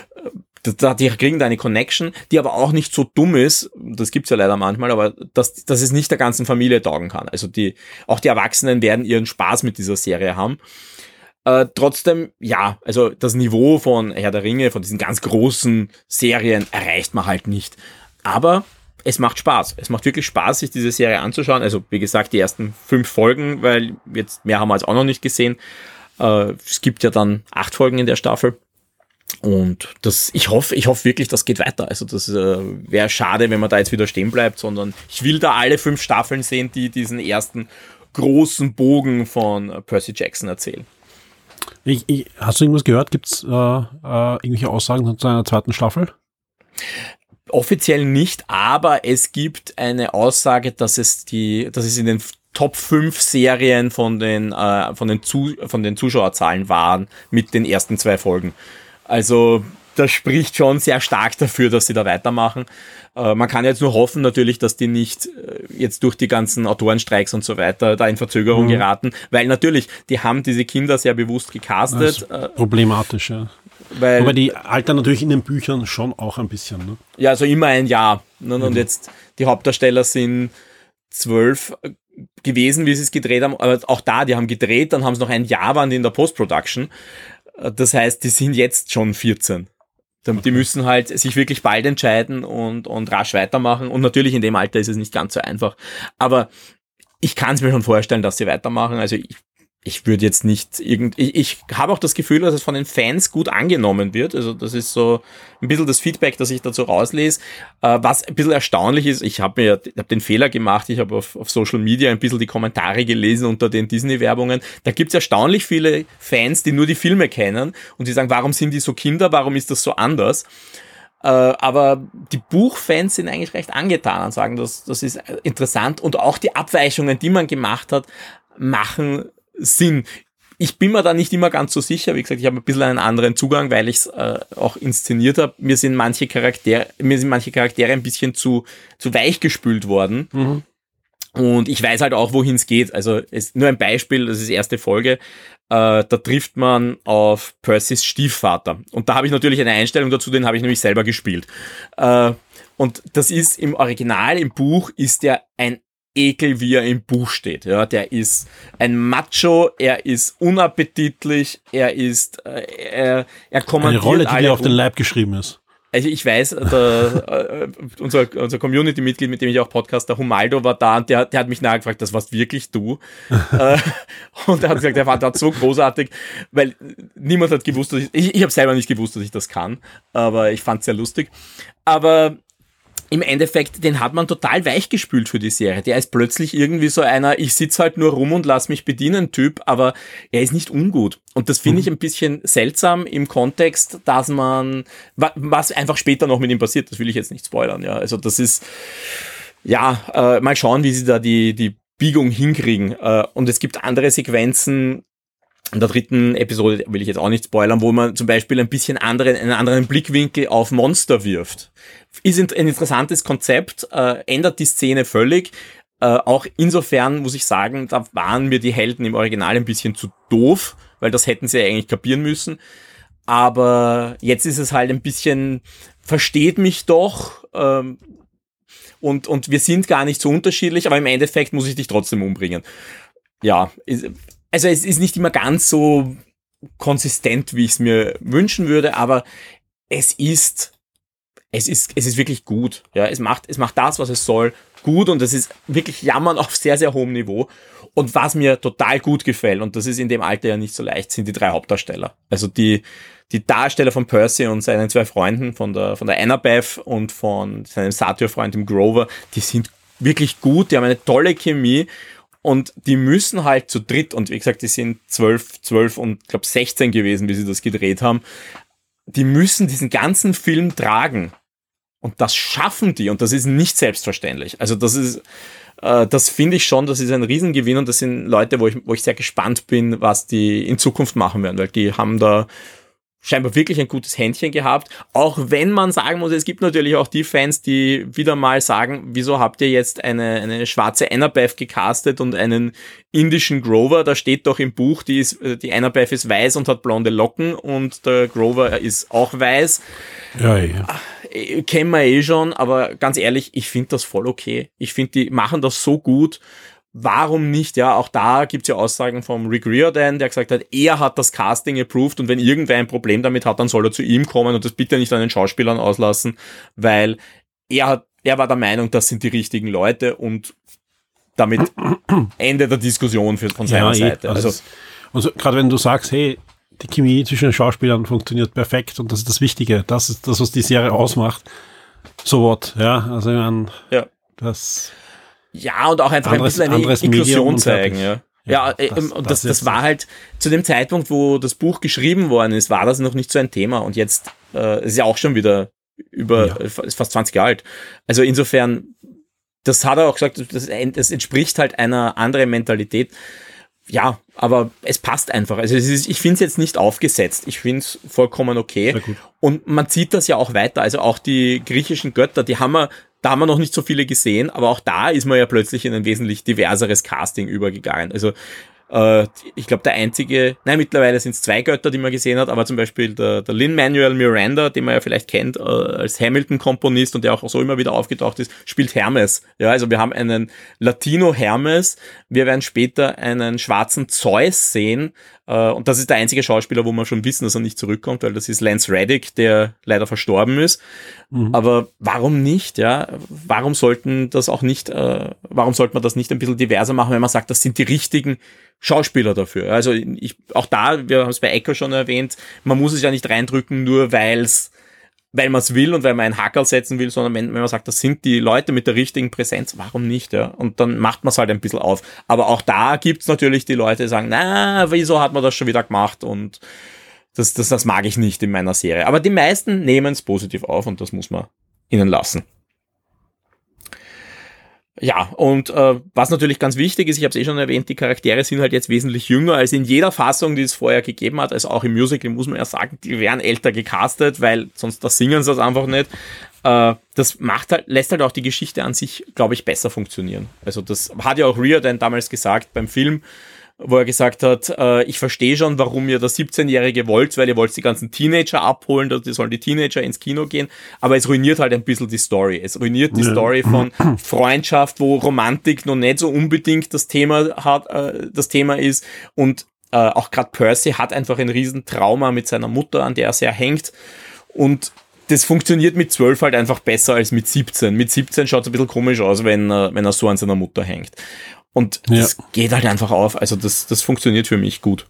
das die kriegen da eine Connection, die aber auch nicht so dumm ist. Das gibt's ja leider manchmal, aber dass, dass es nicht der ganzen Familie taugen kann. Also, die, auch die Erwachsenen werden ihren Spaß mit dieser Serie haben. Äh, trotzdem, ja, also das Niveau von Herr der Ringe, von diesen ganz großen Serien erreicht man halt nicht. Aber es macht Spaß. Es macht wirklich Spaß, sich diese Serie anzuschauen. Also wie gesagt, die ersten fünf Folgen, weil jetzt mehr haben wir jetzt auch noch nicht gesehen. Äh, es gibt ja dann acht Folgen in der Staffel. Und das, ich hoffe, ich hoffe wirklich, das geht weiter. Also das äh, wäre schade, wenn man da jetzt wieder stehen bleibt, sondern ich will da alle fünf Staffeln sehen, die diesen ersten großen Bogen von Percy Jackson erzählen. Ich, ich, hast du irgendwas gehört? Gibt es äh, äh, irgendwelche Aussagen zu einer zweiten Staffel? Offiziell nicht, aber es gibt eine Aussage, dass es die, dass es in den Top fünf Serien von den äh, von den Zu, von den Zuschauerzahlen waren mit den ersten zwei Folgen. Also das spricht schon sehr stark dafür, dass sie da weitermachen. Äh, man kann jetzt nur hoffen natürlich, dass die nicht äh, jetzt durch die ganzen Autorenstreiks und so weiter da in Verzögerung mhm. geraten, weil natürlich, die haben diese Kinder sehr bewusst gecastet. Das ist problematisch, ja. Weil, Aber die altern natürlich in den Büchern schon auch ein bisschen, ne? Ja, also immer ein Jahr. Ne? Mhm. Und jetzt, die Hauptdarsteller sind zwölf gewesen, wie sie es gedreht haben, aber auch da, die haben gedreht, dann haben sie noch ein Jahr waren die in der Post-Production. Das heißt, die sind jetzt schon vierzehn. Die müssen halt sich wirklich bald entscheiden und, und rasch weitermachen. Und natürlich in dem Alter ist es nicht ganz so einfach. Aber ich kann es mir schon vorstellen, dass sie weitermachen. Also ich, ich würde jetzt nicht irgend, ich, ich habe auch das Gefühl, dass es von den Fans gut angenommen wird. Also das ist so ein bisschen das Feedback, das ich dazu rauslese. Äh, was ein bisschen erstaunlich ist, ich habe mir, ich habe den Fehler gemacht, ich habe auf, auf Social Media ein bisschen die Kommentare gelesen unter den Disney-Werbungen. Da gibt es erstaunlich viele Fans, die nur die Filme kennen und die sagen, warum sind die so Kinder, warum ist das so anders? Äh, aber die Buchfans sind eigentlich recht angetan und sagen, das, das ist interessant und auch die Abweichungen, die man gemacht hat, machen Sinn. Ich bin mir da nicht immer ganz so sicher. Wie gesagt, ich habe ein bisschen einen anderen Zugang, weil ich es äh, auch inszeniert habe. Mir sind manche Charaktere, mir sind manche Charaktere ein bisschen zu zu weich gespült worden. Mhm. Und ich weiß halt auch, wohin es geht. Also es, nur ein Beispiel, das ist die erste Folge. Äh, da trifft man auf Percys Stiefvater. Und da habe ich natürlich eine Einstellung dazu, den habe ich nämlich selber gespielt. Äh, und das ist im Original, im Buch, ist der ein Ekel, wie er im Buch steht. Ja, der ist ein Macho, er ist unappetitlich, er ist, äh, er, er kommandiert eine Rolle, die alle dir auf den Leib geschrieben ist. Also ich weiß, der, äh, unser, unser Community-Mitglied, mit dem ich auch podcast, der Humaldo war da und der, der hat mich nachgefragt, das warst wirklich du? äh, und er hat gesagt, er fand das so großartig, weil niemand hat gewusst, dass ich, ich, ich habe selber nicht gewusst, dass ich das kann, aber ich fand es sehr lustig. Aber im Endeffekt, den hat man total weichgespült für die Serie. Der ist plötzlich irgendwie so einer, ich sitze halt nur rum und lass mich bedienen Typ, aber er ist nicht ungut. Und das finde ich ein bisschen seltsam im Kontext, dass man, was einfach später noch mit ihm passiert, das will ich jetzt nicht spoilern, ja. Also das ist, ja, äh, mal schauen, wie sie da die, die Biegung hinkriegen. Äh, und es gibt andere Sequenzen, in der dritten Episode will ich jetzt auch nicht spoilern, wo man zum Beispiel ein bisschen anderen, einen anderen Blickwinkel auf Monster wirft. Ist ein interessantes Konzept, äh, ändert die Szene völlig. Äh, auch insofern muss ich sagen, da waren mir die Helden im Original ein bisschen zu doof, weil das hätten sie ja eigentlich kapieren müssen. Aber jetzt ist es halt ein bisschen, versteht mich doch, ähm, und, und wir sind gar nicht so unterschiedlich, aber im Endeffekt muss ich dich trotzdem umbringen. ja, ist, also es ist nicht immer ganz so konsistent, wie ich es mir wünschen würde, aber es ist, es ist, es ist wirklich gut. Ja, es macht, es macht das, was es soll, gut, und es ist wirklich Jammern auf sehr, sehr hohem Niveau. Und was mir total gut gefällt, und das ist in dem Alter ja nicht so leicht, sind die drei Hauptdarsteller. Also die, die Darsteller von Percy und seinen zwei Freunden, von der, von der Annabeth und von seinem Satyr-Freund, dem Grover, die sind wirklich gut, die haben eine tolle Chemie. Und die müssen halt zu dritt, und wie gesagt, die sind zwölf, zwölf und ich glaube sechzehn gewesen, wie sie das gedreht haben, die müssen diesen ganzen Film tragen. Und das schaffen die, und das ist nicht selbstverständlich. Also das ist, äh, das finde ich schon, das ist ein Riesengewinn, und das sind Leute, wo ich, wo ich sehr gespannt bin, was die in Zukunft machen werden, weil die haben da scheinbar wirklich ein gutes Händchen gehabt, auch wenn man sagen muss, es gibt natürlich auch die Fans, die wieder mal sagen, wieso habt ihr jetzt eine, eine schwarze Annabeth gecastet und einen indischen Grover, da steht doch im Buch, die, ist, die Annabeth ist weiß und hat blonde Locken und der Grover ist auch weiß. Ja, ja. Kennen wir eh schon, aber ganz ehrlich, ich finde das voll okay. Ich finde, die machen das so gut. Warum nicht? Ja, auch da gibt's ja Aussagen vom Rick Riordan, der gesagt hat, er hat das Casting approved, und wenn irgendwer ein Problem damit hat, dann soll er zu ihm kommen und das bitte nicht an den Schauspielern auslassen, weil er hat, er war der Meinung, das sind die richtigen Leute, und damit Ende der Diskussion für, von seiner ja, Seite. Also, also, also gerade wenn du sagst, hey, die Chemie zwischen den Schauspielern funktioniert perfekt und das ist das Wichtige, das ist das, was die Serie ausmacht. So what, ja, also ich meine, ja. das... Ja, und auch einfach anderes, ein bisschen eine Inklusion zeigen, ja. Ja, ja das, und das, das, das war halt zu dem Zeitpunkt, wo das Buch geschrieben worden ist, war das noch nicht so ein Thema, und jetzt äh, ist ja auch schon wieder über, ja. ist fast zwanzig Jahre alt. Also insofern, das hat er auch gesagt, das, das entspricht halt einer anderen Mentalität. Ja, aber es passt einfach. Also es ist, ich finde es jetzt nicht aufgesetzt. Ich finde es vollkommen okay. Und man zieht das ja auch weiter. Also auch die griechischen Götter, die haben wir, da haben wir noch nicht so viele gesehen, aber auch da ist man ja plötzlich in ein wesentlich diverseres Casting übergegangen. Also äh, ich glaube, der einzige, nein, mittlerweile sind es zwei Götter, die man gesehen hat, aber zum Beispiel der, der Lin-Manuel Miranda, den man ja vielleicht kennt äh, als Hamilton-Komponist und der auch so immer wieder aufgetaucht ist, spielt Hermes. Ja, also wir haben einen Latino-Hermes, wir werden später einen schwarzen Zeus sehen, äh, und das ist der einzige Schauspieler, wo wir schon wissen, dass er nicht zurückkommt, weil das ist Lance Reddick, der leider verstorben ist. Mhm. Aber warum nicht, ja? Warum sollten das auch nicht, äh, warum sollte man das nicht ein bisschen diverser machen, wenn man sagt, das sind die richtigen Schauspieler dafür. Also ich, auch da, wir haben es bei Echo schon erwähnt, man muss es ja nicht reindrücken, nur weil's, weil man es will und weil man einen Hackerl setzen will, sondern wenn, wenn man sagt, das sind die Leute mit der richtigen Präsenz, warum nicht? Ja? Und dann macht man es halt ein bisschen auf. Aber auch da gibt's natürlich die Leute, die sagen, na, wieso hat man das schon wieder gemacht? Und das, das, das mag ich nicht in meiner Serie. Aber die meisten nehmen es positiv auf, und das muss man ihnen lassen. Ja, und äh, was natürlich ganz wichtig ist, ich habe es eh schon erwähnt, die Charaktere sind halt jetzt wesentlich jünger als in jeder Fassung, die es vorher gegeben hat. Also auch im Musical muss man ja sagen, die wären älter gecastet, weil sonst da singen sie das einfach nicht. Äh, das macht halt, lässt halt auch die Geschichte an sich, glaube ich, besser funktionieren. Also das hat ja auch Riordan damals gesagt beim Film, wo er gesagt hat, äh, ich verstehe schon, warum ihr das siebzehnjährige wollt, weil ihr wollt die ganzen Teenager abholen, die sollen die Teenager ins Kino gehen, aber es ruiniert halt ein bisschen die Story. Es ruiniert die ja. Story von Freundschaft, wo Romantik noch nicht so unbedingt das Thema hat, äh, das Thema ist, und äh, auch gerade Percy hat einfach ein riesen Trauma mit seiner Mutter, an der er sehr hängt, und das funktioniert mit zwölf halt einfach besser als mit siebzehn. Mit siebzehn schaut es ein bisschen komisch aus, wenn, äh, wenn er so an seiner Mutter hängt. Und ja. das geht halt einfach auf. Also das, das funktioniert für mich gut.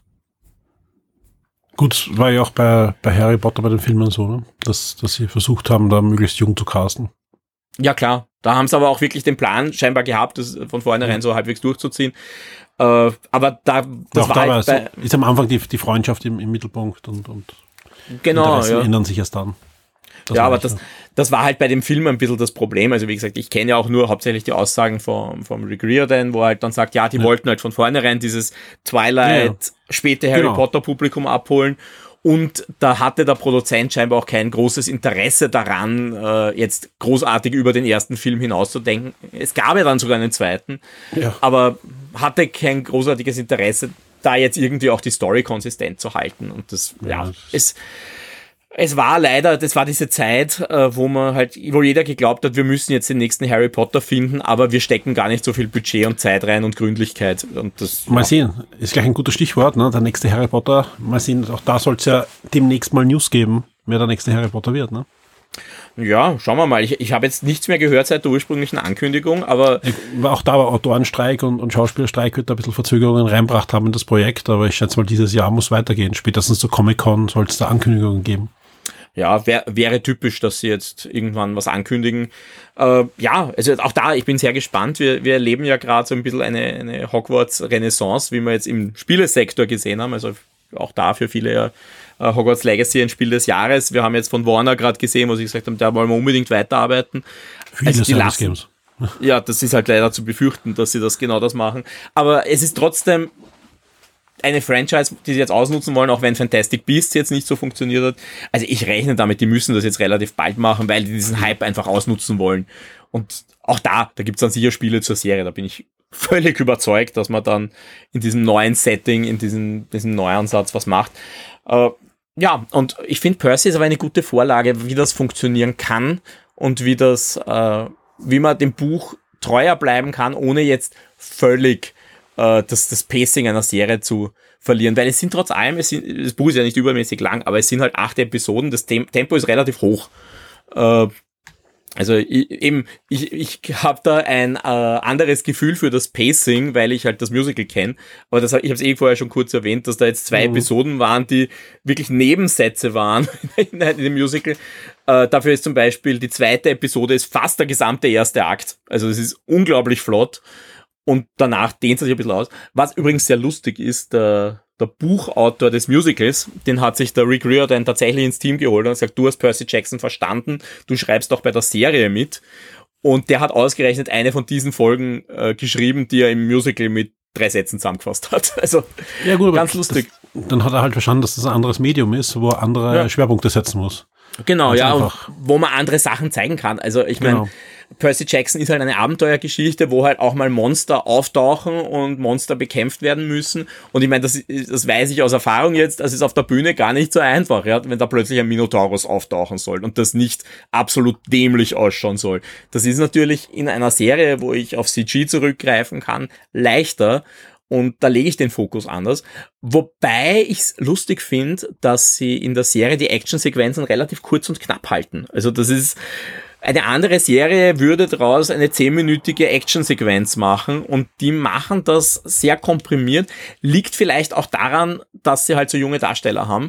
Gut, war ja auch bei, bei Harry Potter bei den Filmen so, ne? Dass, dass sie versucht haben, da möglichst jung zu casten. Ja, klar. Da haben sie aber auch wirklich den Plan scheinbar gehabt, das von vornherein ja. so halbwegs durchzuziehen. Äh, aber da, das auch war da halt war bei, so, ist am Anfang die, die Freundschaft im, im Mittelpunkt und, und genau, Interessen ja. ändern sich erst dann. Das ja, aber das, das war halt bei dem Film ein bisschen das Problem. Also wie gesagt, ich kenne ja auch nur hauptsächlich die Aussagen vom, vom Rick Riordan, wo er halt dann sagt, ja, die ja. wollten halt von vornherein dieses Twilight, ja. späte Harry genau. Potter Publikum abholen. Und da hatte der Produzent scheinbar auch kein großes Interesse daran, äh, jetzt großartig über den ersten Film hinauszudenken. Es gab ja dann sogar einen zweiten, ja. aber hatte kein großartiges Interesse, da jetzt irgendwie auch die Story konsistent zu halten. Und das, ja, ja ist... Es war leider, das war diese Zeit, äh, wo man halt, wo jeder geglaubt hat, wir müssen jetzt den nächsten Harry Potter finden, aber wir stecken gar nicht so viel Budget und Zeit rein und Gründlichkeit. Und das, mal ja. sehen, ist gleich ein gutes Stichwort, ne? Der nächste Harry Potter. Mal sehen, auch da soll es ja demnächst mal News geben, wer der nächste Harry Potter wird, ne? Ja, schauen wir mal. Ich, ich habe jetzt nichts mehr gehört seit der ursprünglichen Ankündigung, aber... Auch da war Autorenstreik und, und Schauspielerstreik wird da ein bisschen Verzögerungen reinbracht haben in das Projekt, aber ich schätze mal, dieses Jahr muss weitergehen. Spätestens zur Comic-Con soll es da Ankündigungen geben. Ja, wär, wäre typisch, dass sie jetzt irgendwann was ankündigen. Äh, ja, also auch da, ich bin sehr gespannt. Wir, wir erleben ja gerade so ein bisschen eine, eine Hogwarts-Renaissance, wie wir jetzt im Spielesektor gesehen haben. Also auch da für viele ja äh, Hogwarts Legacy ein Spiel des Jahres. Wir haben jetzt von Warner gerade gesehen, wo sie gesagt haben, da wollen wir unbedingt weiterarbeiten. Viele also die Service lassen, Games. Ja, das ist halt leider zu befürchten, dass sie das genau das machen. Aber es ist trotzdem eine Franchise, die sie jetzt ausnutzen wollen, auch wenn Fantastic Beasts jetzt nicht so funktioniert hat. Also ich rechne damit, die müssen das jetzt relativ bald machen, weil die diesen Hype einfach ausnutzen wollen. Und auch da, da gibt's dann sicher Spiele zur Serie, da bin ich völlig überzeugt, dass man dann in diesem neuen Setting, in diesem, diesem Neuansatz was macht. Äh, ja, und ich finde, Percy ist aber eine gute Vorlage, wie das funktionieren kann und wie das, äh, wie man dem Buch treuer bleiben kann, ohne jetzt völlig Das, das Pacing einer Serie zu verlieren, weil es sind trotz allem, es sind, das Buch ist ja nicht übermäßig lang, aber es sind halt acht Episoden, das Tempo ist relativ hoch. Äh, also ich, eben, ich, ich habe da ein äh, anderes Gefühl für das Pacing, weil ich halt das Musical kenne, aber das, ich habe es eh vorher schon kurz erwähnt, dass da jetzt zwei mhm. Episoden waren, die wirklich Nebensätze waren in, in dem Musical. Äh, dafür ist zum Beispiel die zweite Episode ist fast der gesamte erste Akt, also es ist unglaublich flott. Und danach dehnt es sich ein bisschen aus. Was übrigens sehr lustig ist, der, der Buchautor des Musicals, den hat sich der Rick Riordan tatsächlich ins Team geholt und gesagt, du hast Percy Jackson verstanden, du schreibst auch bei der Serie mit. Und der hat ausgerechnet eine von diesen Folgen äh, geschrieben, die er im Musical mit drei Sätzen zusammengefasst hat. Also ja, gut, ganz lustig. Das, dann hat er halt verstanden, dass das ein anderes Medium ist, wo er andere ja. Schwerpunkte setzen muss. Genau, also ja, einfach. und wo man andere Sachen zeigen kann. Also ich Genau. meine, Percy Jackson ist halt eine Abenteuergeschichte, wo halt auch mal Monster auftauchen und Monster bekämpft werden müssen. Und ich meine, das, das weiß ich aus Erfahrung jetzt, das ist auf der Bühne gar nicht so einfach, ja, wenn da plötzlich ein Minotaurus auftauchen soll und das nicht absolut dämlich ausschauen soll. Das ist natürlich in einer Serie, wo ich auf C G zurückgreifen kann, leichter. Und da lege ich den Fokus anders. Wobei ich es lustig finde, dass sie in der Serie die Actionsequenzen relativ kurz und knapp halten. Also das ist... Eine andere Serie würde daraus eine zehnminütige Actionsequenz machen und die machen das sehr komprimiert. Liegt vielleicht auch daran, dass sie halt so junge Darsteller haben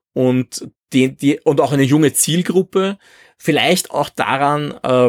und die, die und auch eine junge Zielgruppe. Vielleicht auch daran, äh,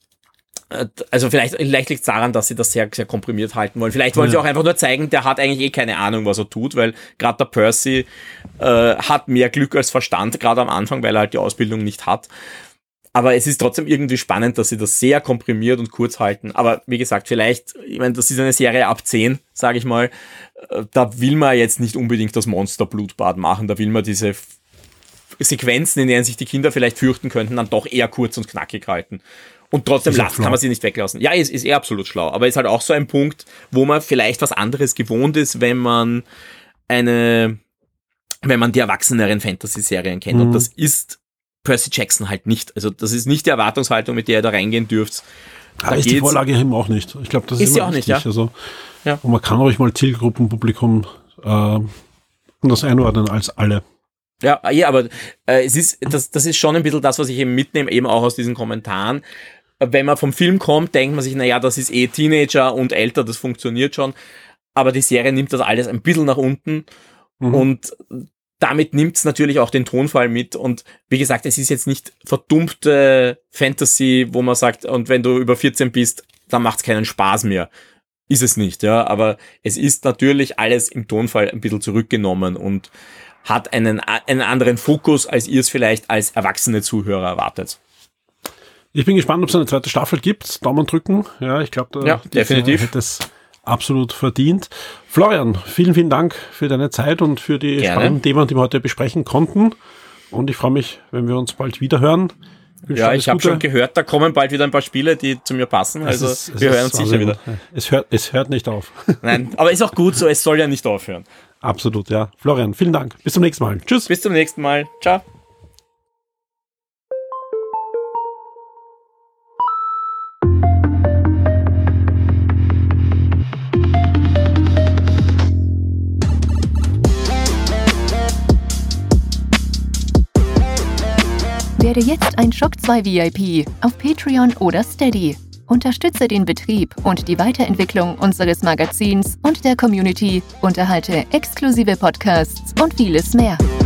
also vielleicht, vielleicht liegt es daran, dass sie das sehr, sehr komprimiert halten wollen. Vielleicht wollen ja. sie auch einfach nur zeigen, der hat eigentlich eh keine Ahnung, was er tut, weil gerade der Percy äh, hat mehr Glück als Verstand, gerade am Anfang, weil er halt die Ausbildung nicht hat. Aber es ist trotzdem irgendwie spannend, dass sie das sehr komprimiert und kurz halten. Aber wie gesagt, vielleicht, ich meine, das ist eine Serie ab zehn, sage ich mal. Da will man jetzt nicht unbedingt das Monster-Blutbad machen. Da will man diese Sequenzen, in denen sich die Kinder vielleicht fürchten könnten, dann doch eher kurz und knackig halten. Und trotzdem lassen, kann man sie nicht weglassen. Ja, ist, ist eher absolut schlau. Aber ist halt auch so ein Punkt, wo man vielleicht was anderes gewohnt ist, wenn man eine, wenn man die erwachseneren Fantasy-Serien kennt. Mhm. Und das ist Percy Jackson halt nicht. Also das ist nicht die Erwartungshaltung, mit der ihr da reingehen dürft. Da ist die Vorlage eben auch nicht. Ich glaube, das ist, ist sie auch nicht, ja. Also, ja. Und man kann ruhig mal Zielgruppenpublikum äh, das einordnen als alle. Ja, ja, aber äh, es ist, das, das ist schon ein bisschen das, was ich eben mitnehme, eben auch aus diesen Kommentaren. Wenn man vom Film kommt, denkt man sich, naja, das ist eh Teenager und älter, das funktioniert schon. Aber die Serie nimmt das alles ein bisschen nach unten mhm. und damit nimmt's natürlich auch den Tonfall mit und wie gesagt, es ist jetzt nicht verdummte Fantasy, wo man sagt, und wenn du über vierzehn bist, dann macht's keinen Spaß mehr. Ist es nicht, ja, aber es ist natürlich alles im Tonfall ein bisschen zurückgenommen und hat einen, einen anderen Fokus, als ihr es vielleicht als erwachsene Zuhörer erwartet. Ich bin gespannt, ob es eine zweite Staffel gibt. Daumen drücken. Ja, ich glaube, ja, definitiv hätte es absolut verdient. Florian, vielen, vielen Dank für deine Zeit und für die Gerne. spannenden Themen, die wir heute besprechen konnten. Und ich freue mich, wenn wir uns bald wieder hören. Ja, ich habe schon gehört, da kommen bald wieder ein paar Spiele, die zu mir passen. Also es ist, wir es hören uns sicher also, wieder. Es hört, es hört nicht auf. Nein, aber ist auch gut so, es soll ja nicht aufhören. Absolut, ja. Florian, vielen Dank. Bis zum nächsten Mal. Tschüss. Bis zum nächsten Mal. Ciao. Werde jetzt ein Shock zwei V I P auf Patreon oder Steady. Unterstütze den Betrieb und die Weiterentwicklung unseres Magazins und der Community, unterhalte exklusive Podcasts und vieles mehr.